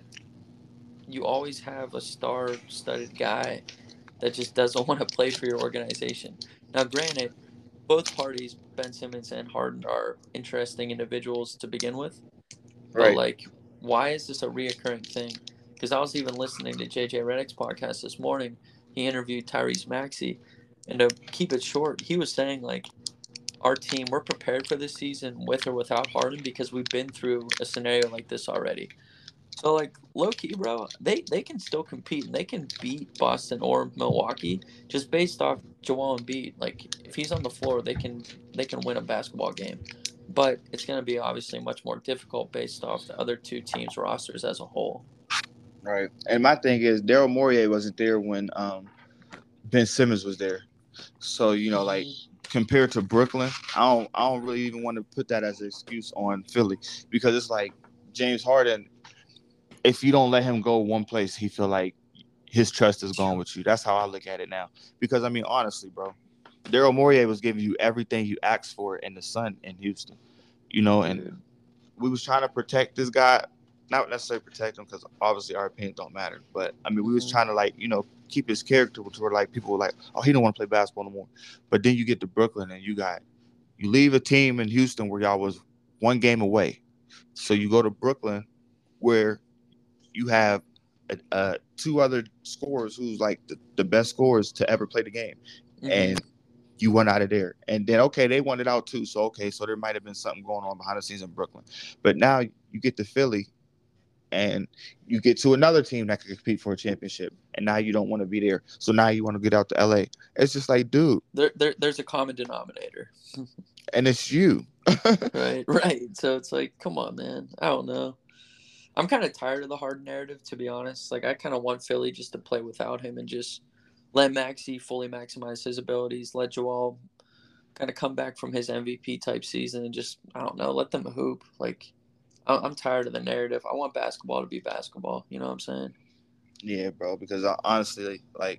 [SPEAKER 1] you always have a star-studded guy that just doesn't want to play for your organization? Now, granted, both parties, Ben Simmons and Harden, are interesting individuals to begin with, but
[SPEAKER 3] Right.
[SPEAKER 1] like, why is this a reoccurring thing? Because I was even listening to JJ Redick's podcast this morning. He interviewed Tyrese Maxey, and to keep it short, he was saying like, our team, we're prepared for this season with or without Harden because we've been through a scenario like this already. So like low key, bro, they can still compete and they can beat Boston or Milwaukee just based off Joel Embiid. Like if he's on the floor, they can win a basketball game. But it's gonna be obviously much more difficult based off the other two teams' rosters as a whole.
[SPEAKER 3] Right. And my thing is Daryl Morey wasn't there when Ben Simmons was there. So, you know, like compared to Brooklyn, I don't really even want to put that as an excuse on Philly because it's like James Harden, if you don't let him go one place, he feel like his trust is gone with you. That's how I look at it now. Because I mean, honestly, bro, Daryl Morey was giving you everything you asked for in the Sun in Houston. You know, and we was trying to protect this guy, not necessarily protect him because obviously our opinions don't matter. But I mean, we was trying to like, you know, keep his character to where like people were like, oh, he don't want to play basketball no more. But then you get to Brooklyn and you leave a team in Houston where y'all was one game away. So you go to Brooklyn where you have two other scorers who's like the best scorers to ever play the game. And you went out of there. And then, okay, they won it out too. So, okay, so there might have been something going on behind the scenes in Brooklyn. But now you get to Philly and you get to another team that can compete for a championship. And now you don't want to be there. So now you want to get out to LA. It's just like, dude.
[SPEAKER 1] There's a common denominator.
[SPEAKER 3] And it's you.
[SPEAKER 1] Right. So it's like, come on, man. I don't know. I'm kind of tired of the Harden narrative, to be honest. Like, I kind of want Philly just to play without him and just let Maxey fully maximize his abilities. Let Joel kind of come back from his MVP type season and just, I don't know, let them hoop. Like, I'm tired of the narrative. I want basketball to be basketball. You know what I'm saying?
[SPEAKER 3] Yeah, bro. Because honestly, like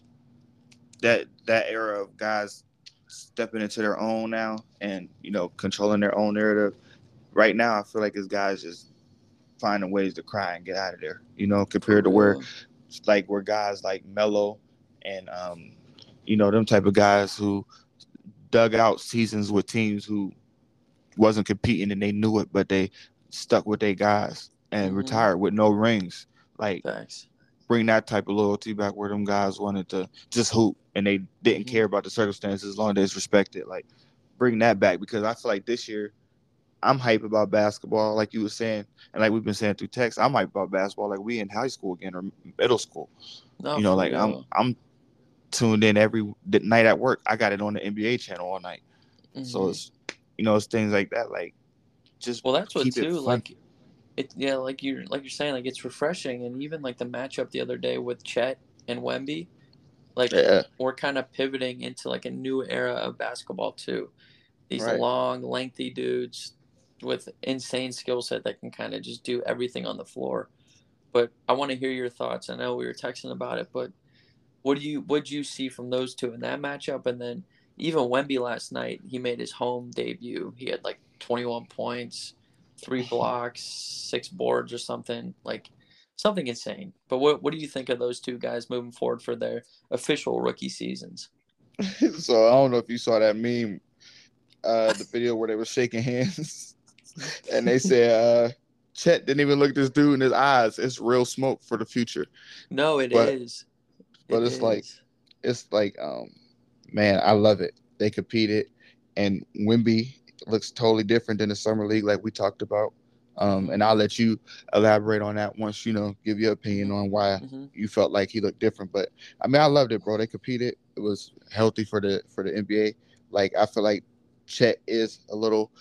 [SPEAKER 3] that era of guys stepping into their own now and you know controlling their own narrative. Right now, I feel like it's guys just finding ways to cry and get out of there. You know, compared to where guys like Melo and you know them type of guys who dug out seasons with teams who wasn't competing and they knew it, but they stuck with their guys and retired with no rings. Like
[SPEAKER 1] Thanks.
[SPEAKER 3] bring that type of loyalty back where them guys wanted to just hoop and they didn't care about the circumstances as long as it's respected. Like bring that back because I feel like this year I'm hype about basketball, like you were saying, and like we've been saying through text. I'm hype about basketball, like we in high school again or middle school.
[SPEAKER 1] No,
[SPEAKER 3] you know, like real. I'm tuned in every night at work. I got it on the NBA channel all night. So it's it's things like that. Like just
[SPEAKER 1] that's what
[SPEAKER 3] keep
[SPEAKER 1] too.
[SPEAKER 3] It fun.
[SPEAKER 1] Like like you're saying, like it's refreshing, and even like the matchup the other day with Chet and Wemby, like we're kind of pivoting into like a new era of basketball too. These long, lengthy dudes with insane skill set that can kind of just do everything on the floor. But I want to hear your thoughts. I know we were texting about it, but what'd you see from those two in that matchup? And then even Wemby last night, he made his home debut. He had like 21 points, 3 blocks, 6 boards or something, like something insane. But what do you think of those two guys moving forward for their official rookie seasons?
[SPEAKER 3] So I don't know if you saw that meme, the video where they were shaking hands and they said Chet didn't even look this dude in his eyes. It's real smoke for the future.
[SPEAKER 1] No, it
[SPEAKER 3] But
[SPEAKER 1] is.
[SPEAKER 3] but
[SPEAKER 1] It
[SPEAKER 3] it's like man, I love it. They competed, and Wimby looks totally different than the summer league, like we talked about. And I'll let you elaborate on that once, give your opinion on why you felt like he looked different. But I mean, I loved it, bro. They competed. It was healthy for the NBA. Like I feel like Chet is a little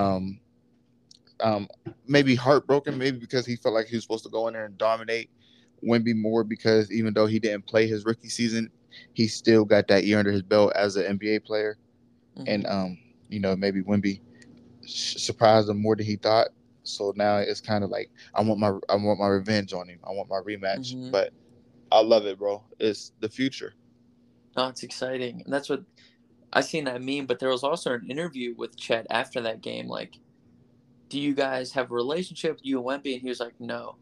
[SPEAKER 3] um maybe heartbroken, maybe because he felt like he was supposed to go in there and dominate Wimby more, because even though he didn't play his rookie season, he still got that year under his belt as an NBA player. And maybe Wimby surprised him more than he thought. So now it's kind of like I want my revenge on him. I want my rematch. But I love it, bro. It's the future.
[SPEAKER 1] No, it's exciting, and that's what I seen that meme. But there was also an interview with Chet after that game. Like, do you guys have a relationship, you and Wemby? And he was like, no.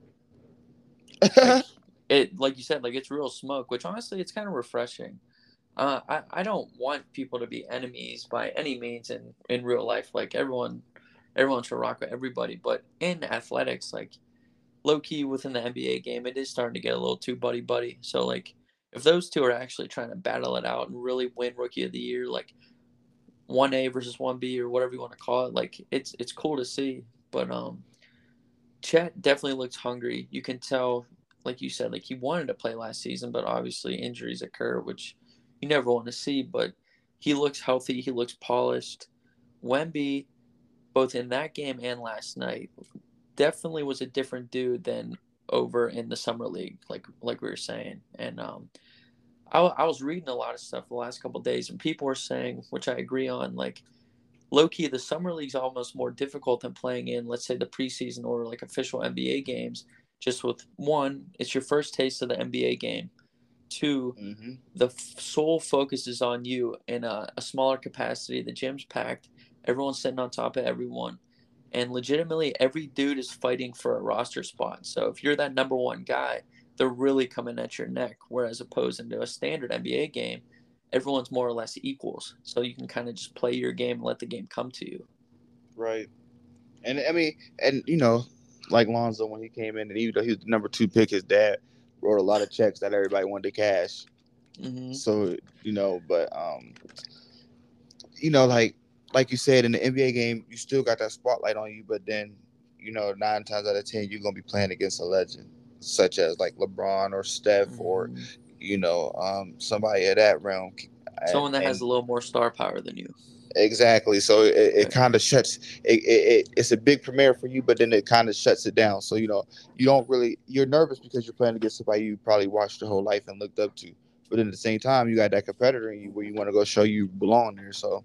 [SPEAKER 1] Like you said, like it's real smoke. Which honestly, it's kind of refreshing. I don't want people to be enemies by any means in real life. Like everyone should rock with everybody. But in athletics, like low key within the NBA game, it is starting to get a little too buddy buddy. So like if those two are actually trying to battle it out and really win Rookie of the Year, like 1A versus 1B or whatever you want to call it, like it's cool to see. But Chet definitely looks hungry. You can tell, like you said, like he wanted to play last season, but obviously injuries occur, which you never want to see. But he looks healthy. He looks polished. Wemby, both in that game and last night, definitely was a different dude than over in the summer league, like we were saying. And I was reading a lot of stuff the last couple of days, and people were saying, which I agree on, like low key, the summer league's almost more difficult than playing in, let's say, the preseason or like official NBA games. Just with one, it's your first taste of the NBA game. Two, the sole focus is on you in a smaller capacity. The gym's packed. Everyone's sitting on top of everyone. And legitimately, every dude is fighting for a roster spot. So if you're that number one guy, they're really coming at your neck. Whereas opposed to a standard NBA game, everyone's more or less equals. So you can kind of just play your game and let the game come to you.
[SPEAKER 3] Right. And I mean, and like Lonzo, when he came in, and even though he was the number 2 pick, his dad wrote a lot of checks that everybody wanted to cash. So but like you said, in the NBA game, you still got that spotlight on you, but then 9 times out of 10 you're gonna be playing against a legend, such as like LeBron or Steph or somebody of that realm.
[SPEAKER 1] Someone that has a little more star power than you.
[SPEAKER 3] Exactly. So it kind of shuts it's a big premiere for you, but then it kind of shuts it down. So you're nervous because you're playing against somebody you probably watched your whole life and looked up to. But at the same time, you got that competitor in you where you want to go show you belong there. So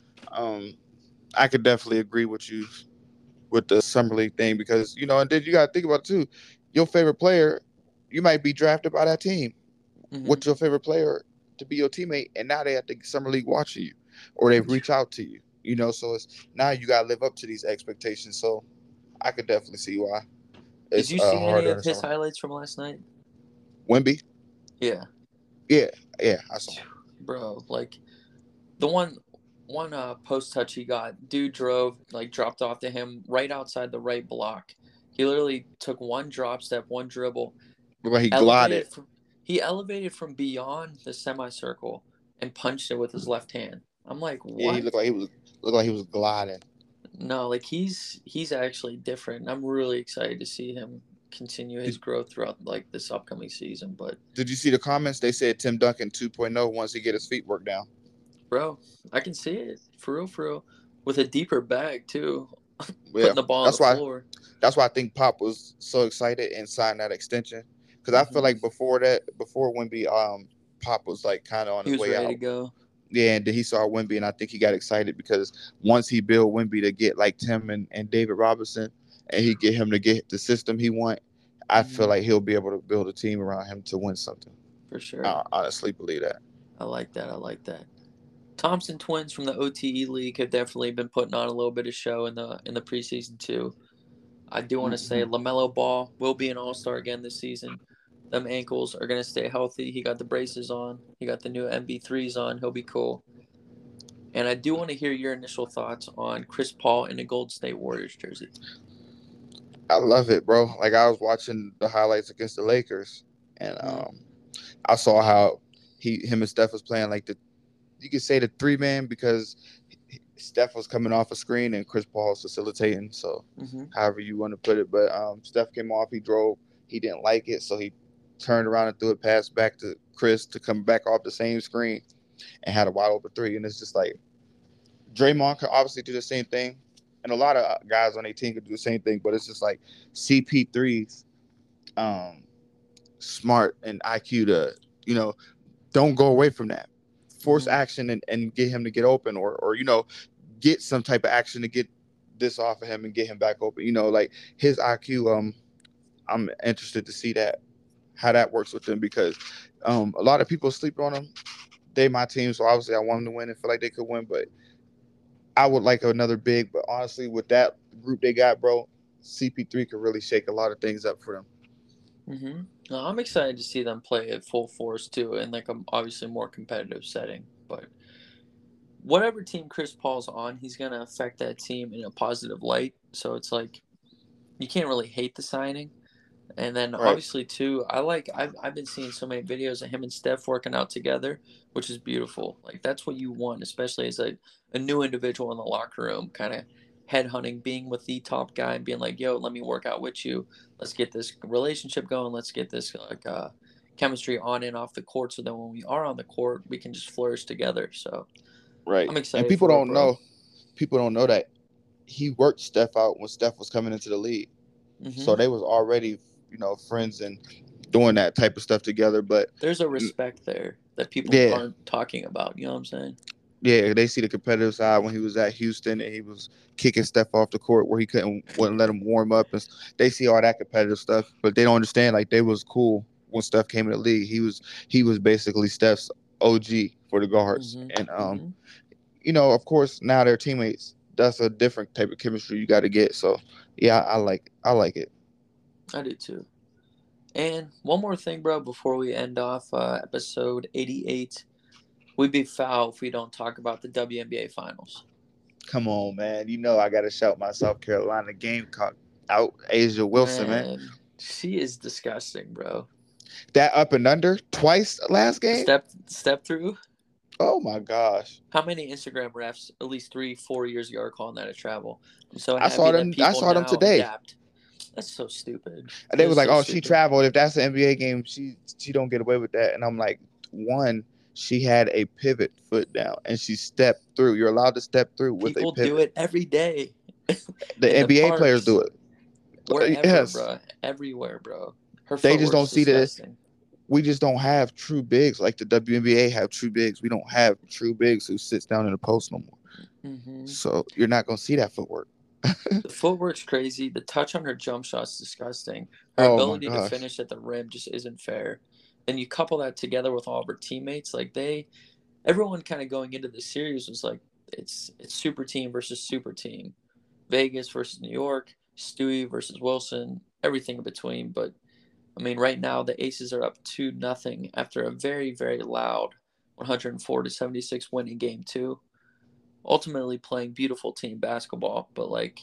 [SPEAKER 3] I could definitely agree with you with the summer league thing, because and then you got to think about it too. Your favorite player, you might be drafted by that team. What's your favorite player to be your teammate, and now they have the summer league watching you, or they reach out to you. So it's now you got to live up to these expectations. So I could definitely see why.
[SPEAKER 1] Did you see any of his highlights from last night?
[SPEAKER 3] Wemby?
[SPEAKER 1] Yeah,
[SPEAKER 3] I saw him.
[SPEAKER 1] Bro, like the one post touch he got, dude dropped off to him right outside the right block. He literally took one drop step, one dribble.
[SPEAKER 3] But he glided.
[SPEAKER 1] He elevated from beyond the semicircle and punched it with his left hand. I'm like, what?
[SPEAKER 3] Yeah, he looked like he was gliding.
[SPEAKER 1] No, like he's actually different. I'm really excited to see him continue his growth throughout like this upcoming season. But
[SPEAKER 3] did you see the comments? They said Tim Duncan 2.0 once he get his feet worked down.
[SPEAKER 1] Bro, I can see it for real, with a deeper bag too. Putting the ball on the floor.
[SPEAKER 3] That's why I think Pop was so excited and signed that extension, because I feel like before Wemby, Pop was like kind of on his way out.
[SPEAKER 1] He was ready to go.
[SPEAKER 3] Yeah, and then he saw Wemby, and I think he got excited because once he built Wemby to get like Tim and David Robinson, and he get him to get the system he want, I feel like he'll be able to build a team around him to win something.
[SPEAKER 1] For sure.
[SPEAKER 3] I honestly believe that.
[SPEAKER 1] I like that. Thompson twins from the OTE league have definitely been putting on a little bit of show in the preseason too. I do want to say LaMelo Ball will be an all-star again this season. Them ankles are going to stay healthy. He got the braces on. He got the new MB3s on. He'll be cool. And I do want to hear your initial thoughts on Chris Paul in the Golden State Warriors jersey.
[SPEAKER 3] I love it, bro. Like, I was watching the highlights against the Lakers, and I saw how him and Steph was playing like you could say the 3-man, because Steph was coming off a screen and Chris Paul was facilitating. So however you want to put it, but Steph came off, he drove, he didn't like it, so he turned around and threw a pass back to Chris to come back off the same screen and had a wide open 3. And it's just like Draymond could obviously do the same thing, and a lot of guys on their team could do the same thing, but it's just like CP3's smart and IQ to, don't go away from that. Force action and get him to get open, or get some type of action to get this off of him and get him back open. Like his IQ, I'm interested to see how that works with them, because a lot of people sleep on him. They my team, so obviously I want them to win and feel like they could win, but I would like another big. But honestly, with that group they got, bro, CP3 could really shake a lot of things up for them.
[SPEAKER 1] No, I'm excited to see them play at full force too, in like a obviously more competitive setting. But whatever team Chris Paul's on, he's gonna affect that team in a positive light. So it's like you can't really hate the signing. And then obviously too, I've been seeing so many videos of him and Steph working out together, which is beautiful. Like that's what you want, especially as a new individual in the locker room, kind of headhunting, being with the top guy and being like, yo, let me work out with you. Let's get this relationship going. Let's get this chemistry on and off the court, so that when we are on the court, we can just flourish together. So I'm excited.
[SPEAKER 3] And people don't know that he worked Steph out when Steph was coming into the league. So they was already, friends and doing that type of stuff together. But
[SPEAKER 1] there's a respect there that people aren't talking about. You know what I'm saying?
[SPEAKER 3] Yeah, they see the competitive side when he was at Houston and he was kicking Steph off the court where he wouldn't let him warm up. And they see all that competitive stuff, but they don't understand, like, they was cool when Steph came in the league. He was basically Steph's OG for the guards. And of course now they're teammates. That's a different type of chemistry you got to get. So yeah, I like it.
[SPEAKER 1] I do too. And one more thing, bro, before we end off episode 88. We'd be foul if we don't talk about the WNBA finals.
[SPEAKER 3] Come on, man. I got to shout my South Carolina Gamecock out, A'ja Wilson, man.
[SPEAKER 1] She is disgusting, bro.
[SPEAKER 3] That up and under twice last game?
[SPEAKER 1] Step through?
[SPEAKER 3] Oh, my gosh.
[SPEAKER 1] How many Instagram refs at least 3-4 years ago are calling that a travel? I'm so
[SPEAKER 3] happy I saw them today.
[SPEAKER 1] Adapt. That's so stupid.
[SPEAKER 3] And they was like, she traveled. If that's an NBA game, she don't get away with that. And I'm like, one, she had a pivot foot down and she stepped through. You're allowed to step through with
[SPEAKER 1] People
[SPEAKER 3] a pivot.
[SPEAKER 1] do it every day.
[SPEAKER 3] The NBA players do it.
[SPEAKER 1] Wherever, bro. Everywhere, bro.
[SPEAKER 3] They just don't see this. We just don't have true bigs like the WNBA have true bigs. We don't have true bigs who sits down in the post no more. So you're not going to see that footwork.
[SPEAKER 1] The footwork's crazy. The touch on her jump shot's disgusting. Her ability to finish at the rim just isn't fair. And you couple that together with all of her teammates, like everyone kind of going into the series was like, it's super team versus super team, Vegas versus New York, Stewie versus Wilson, everything in between. But I mean, right now the Aces are up 2-0 after a very, very loud 104-76 win in Game 2. Ultimately playing beautiful team basketball, but like,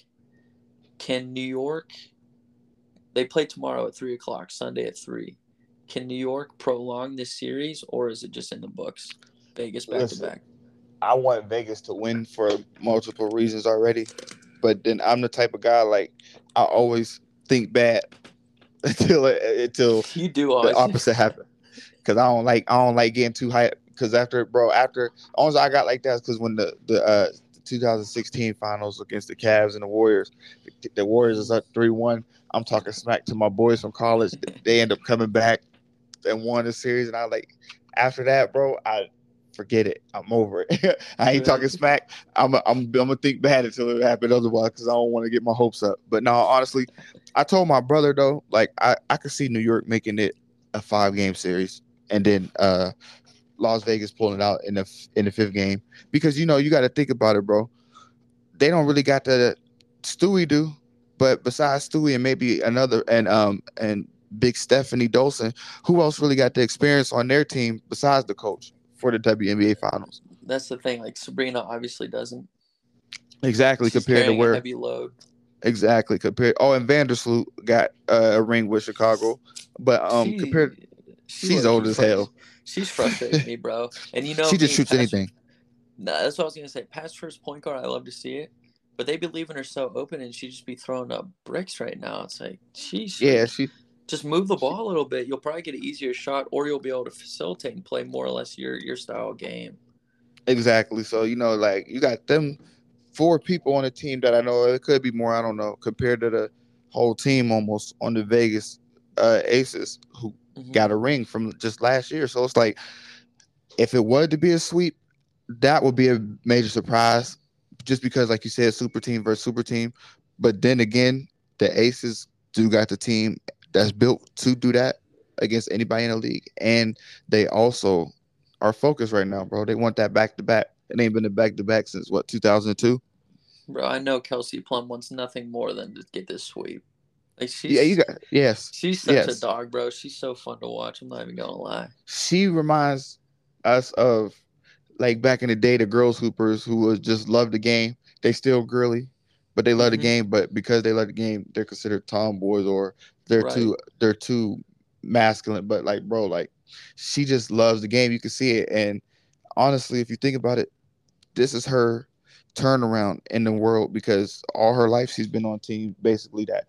[SPEAKER 1] can New York? They play tomorrow at 3:00, Sunday at 3. Can New York prolong this series, or is it just in the books? Vegas back-to-back.
[SPEAKER 3] I want Vegas to win for multiple reasons already, but then I'm the type of guy, like, I always think bad until
[SPEAKER 1] you do
[SPEAKER 3] the opposite happen. Because I don't like getting too hyped. Because after only I got like that because when the 2016 finals against the Cavs and the Warriors is up 3-1. I'm talking smack to my boys from college. They end up coming back and won the series, and I after that, bro, I forget it. I'm over it. I ain't talking smack. I'm gonna think bad until it happens otherwise, because I don't want to get my hopes up. But no, honestly, I told my brother though, like I could see New York making it a 5-game series, and then Las Vegas pulling it out in the 5th game, because you got to think about it, bro. They don't really got the Stewie do. But besides Stewie and maybe another and Big Stephanie Dolson, who else really got the experience on their team besides the coach for the WNBA finals?
[SPEAKER 1] That's the thing. Like Sabrina obviously doesn't.
[SPEAKER 3] Exactly
[SPEAKER 1] She's
[SPEAKER 3] compared to
[SPEAKER 1] carrying a
[SPEAKER 3] where
[SPEAKER 1] heavy load.
[SPEAKER 3] exactly compared. Oh, and Vandersloot got a ring with Chicago, but compared,
[SPEAKER 1] She she
[SPEAKER 3] she's
[SPEAKER 1] low key
[SPEAKER 3] old as hell.
[SPEAKER 1] she's frustrating me, bro. And you know
[SPEAKER 3] She just
[SPEAKER 1] me,
[SPEAKER 3] shoots anything.
[SPEAKER 1] nah, that's what I was gonna say. Past first point guard, I love to see it. But they be leaving her so open, and she just be throwing up bricks right now. It's like, sheesh,
[SPEAKER 3] Yeah,
[SPEAKER 1] like just move the ball a little bit. You'll probably get an easier shot, or you'll be able to facilitate and play more or less your style game.
[SPEAKER 3] exactly. So like you got them four people on the team that I know. It could be more. I don't know. Compared to the whole team almost on the Vegas Aces who
[SPEAKER 1] Mm-hmm.
[SPEAKER 3] got a ring from just last year. So it's like if it was to be a sweep, that would be a major surprise. Just because, like you said, super team versus super team. But then again, the Aces do got the team that's built to do that against anybody in the league, and they also are focused right now, bro. They want that back to back. It ain't been a back to back since what 2002.
[SPEAKER 1] Bro, I know Kelsey Plum wants nothing more than to get this sweep. Like
[SPEAKER 3] Yeah, you got yes,
[SPEAKER 1] she's such a
[SPEAKER 3] yes.
[SPEAKER 1] dog, bro. She's so fun to watch. I'm not even gonna lie.
[SPEAKER 3] She reminds us of like back in the day, the girls hoopers who was just love the game. They still girly, but they love the
[SPEAKER 1] Mm-hmm.
[SPEAKER 3] game. But because they love the game, they're considered tomboys or
[SPEAKER 1] Right.
[SPEAKER 3] they're too masculine. But like, bro, like she just loves the game. You can see it. And honestly, if you think about it, this is her turnaround in the world because all her life she's been on teams basically that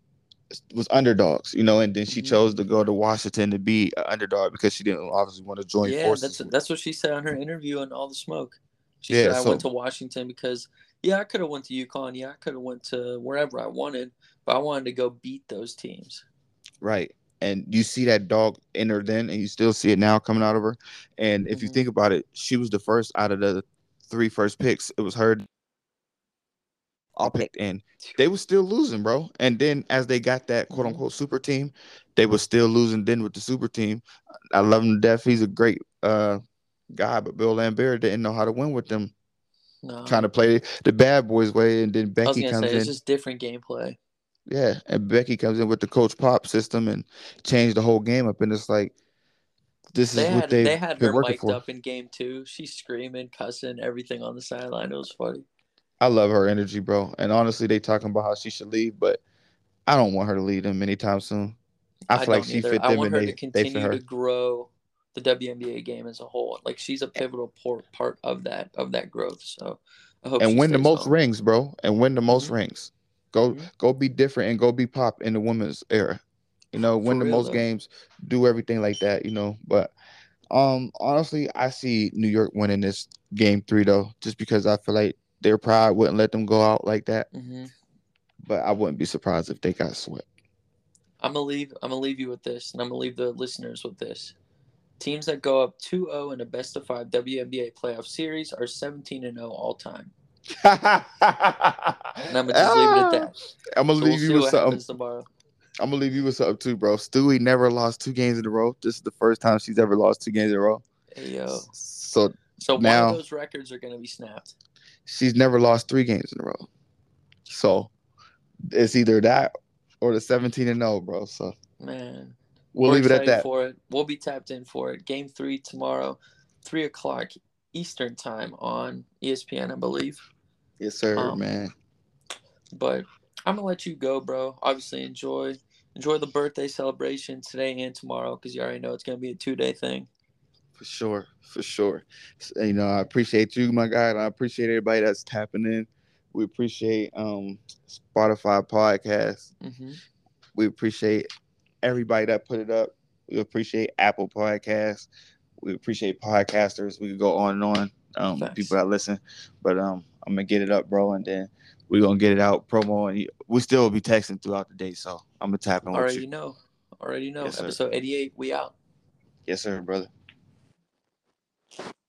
[SPEAKER 3] was underdogs, and then she
[SPEAKER 1] Mm-hmm.
[SPEAKER 3] chose to go to Washington to be an underdog because she didn't obviously want to join
[SPEAKER 1] Yeah,
[SPEAKER 3] forces with.
[SPEAKER 1] that's what she said on her interview on All the Smoke. She said
[SPEAKER 3] Yeah,
[SPEAKER 1] I went
[SPEAKER 3] so
[SPEAKER 1] to Washington because yeah, I could have went to UConn. Yeah, I could have went to wherever I wanted, but I wanted to go beat those teams.
[SPEAKER 3] right. And you see that dog in her then, and you still see it now coming out of her. And if you
[SPEAKER 1] Mm-hmm.
[SPEAKER 3] think about it, she was the first out of the three first picks. It was her all picked, and they were still losing, bro. And then as they got that quote
[SPEAKER 1] Mm-hmm.
[SPEAKER 3] unquote super team, they were still losing. Then with the super team, I love him to death. He's a great guy, but Bill Lambert didn't know how to win with them, trying
[SPEAKER 1] No,
[SPEAKER 3] to play the bad boys way. And then
[SPEAKER 1] I was
[SPEAKER 3] Becky
[SPEAKER 1] gonna
[SPEAKER 3] comes
[SPEAKER 1] say it's
[SPEAKER 3] in.
[SPEAKER 1] just different gameplay.
[SPEAKER 3] Yeah, and Becky comes in with the Coach Pop system and changed the whole game up. And it's like this is what they've
[SPEAKER 1] They had
[SPEAKER 3] been
[SPEAKER 1] her
[SPEAKER 3] working
[SPEAKER 1] mic'd
[SPEAKER 3] for.
[SPEAKER 1] up in game two. She's screaming, cussing, everything on the sideline. It was funny.
[SPEAKER 3] I love her energy, bro. And honestly, they talking about how she should leave, but I don't want her to lead them anytime soon. I
[SPEAKER 1] I
[SPEAKER 3] feel like
[SPEAKER 1] don't
[SPEAKER 3] she
[SPEAKER 1] either.
[SPEAKER 3] fit
[SPEAKER 1] I
[SPEAKER 3] them
[SPEAKER 1] want
[SPEAKER 3] and
[SPEAKER 1] her to
[SPEAKER 3] they fit
[SPEAKER 1] continue to
[SPEAKER 3] her.
[SPEAKER 1] grow the WNBA game as a whole. Like she's a pivotal part of that growth. So I hope
[SPEAKER 3] And
[SPEAKER 1] she
[SPEAKER 3] win the
[SPEAKER 1] stays
[SPEAKER 3] most
[SPEAKER 1] home.
[SPEAKER 3] rings, bro. And win the most
[SPEAKER 1] Hmm.
[SPEAKER 3] rings. Go
[SPEAKER 1] Hmm.
[SPEAKER 3] go be different and go be Pop in the women's era.
[SPEAKER 1] For
[SPEAKER 3] Win the
[SPEAKER 1] real
[SPEAKER 3] most
[SPEAKER 1] though.
[SPEAKER 3] games, do everything like that. But honestly, I see New York winning this game 3 though, just because I feel like their pride wouldn't let them go out like that.
[SPEAKER 1] Hmm.
[SPEAKER 3] But I wouldn't be surprised if they got swept.
[SPEAKER 1] I'm gonna leave you with this, and I'm gonna leave the listeners with this. Teams that go up 2-0 in a best of five WNBA playoff series are 17-0 all time. And I'm gonna just leave it at
[SPEAKER 3] Ah,
[SPEAKER 1] that.
[SPEAKER 3] I'm gonna
[SPEAKER 1] So we'll
[SPEAKER 3] leave you
[SPEAKER 1] see
[SPEAKER 3] with
[SPEAKER 1] what
[SPEAKER 3] something.
[SPEAKER 1] happens tomorrow.
[SPEAKER 3] I'm gonna leave you with something too, bro. Stewie never lost 2 games in a row. This is the first time she's ever lost 2 games in a row.
[SPEAKER 1] Hey yo.
[SPEAKER 3] So
[SPEAKER 1] So one of
[SPEAKER 3] now
[SPEAKER 1] those records are gonna be snapped.
[SPEAKER 3] she's never lost 3 games in a row. So it's either that or the 17-0, bro. So
[SPEAKER 1] Man.
[SPEAKER 3] we'll
[SPEAKER 1] We're
[SPEAKER 3] leave it at
[SPEAKER 1] excited
[SPEAKER 3] that.
[SPEAKER 1] for it. We'll be tapped in for it. Game three tomorrow, 3 o'clock Eastern time on ESPN, I believe.
[SPEAKER 3] Yes, sir,
[SPEAKER 1] Um,
[SPEAKER 3] man.
[SPEAKER 1] but I'm gonna let you go, bro. Obviously, enjoy the birthday celebration today and tomorrow because you already know it's gonna be a 2 day thing.
[SPEAKER 3] For sure, for sure. I appreciate you, my guy, and I appreciate everybody that's tapping in. We appreciate Spotify podcast.
[SPEAKER 1] Mm-hmm.
[SPEAKER 3] We appreciate everybody that put it up. We appreciate Apple Podcasts. We appreciate podcasters. We could go on and on. People
[SPEAKER 1] Facts.
[SPEAKER 3] that listen, but I'm gonna get it up, bro, and then we're gonna get it out promo, and we still will be texting throughout the day. So I'm gonna tap in with you.
[SPEAKER 1] Already know. Already know.
[SPEAKER 3] Yes, sir.
[SPEAKER 1] Episode 88. We out.
[SPEAKER 3] Yes, sir, brother.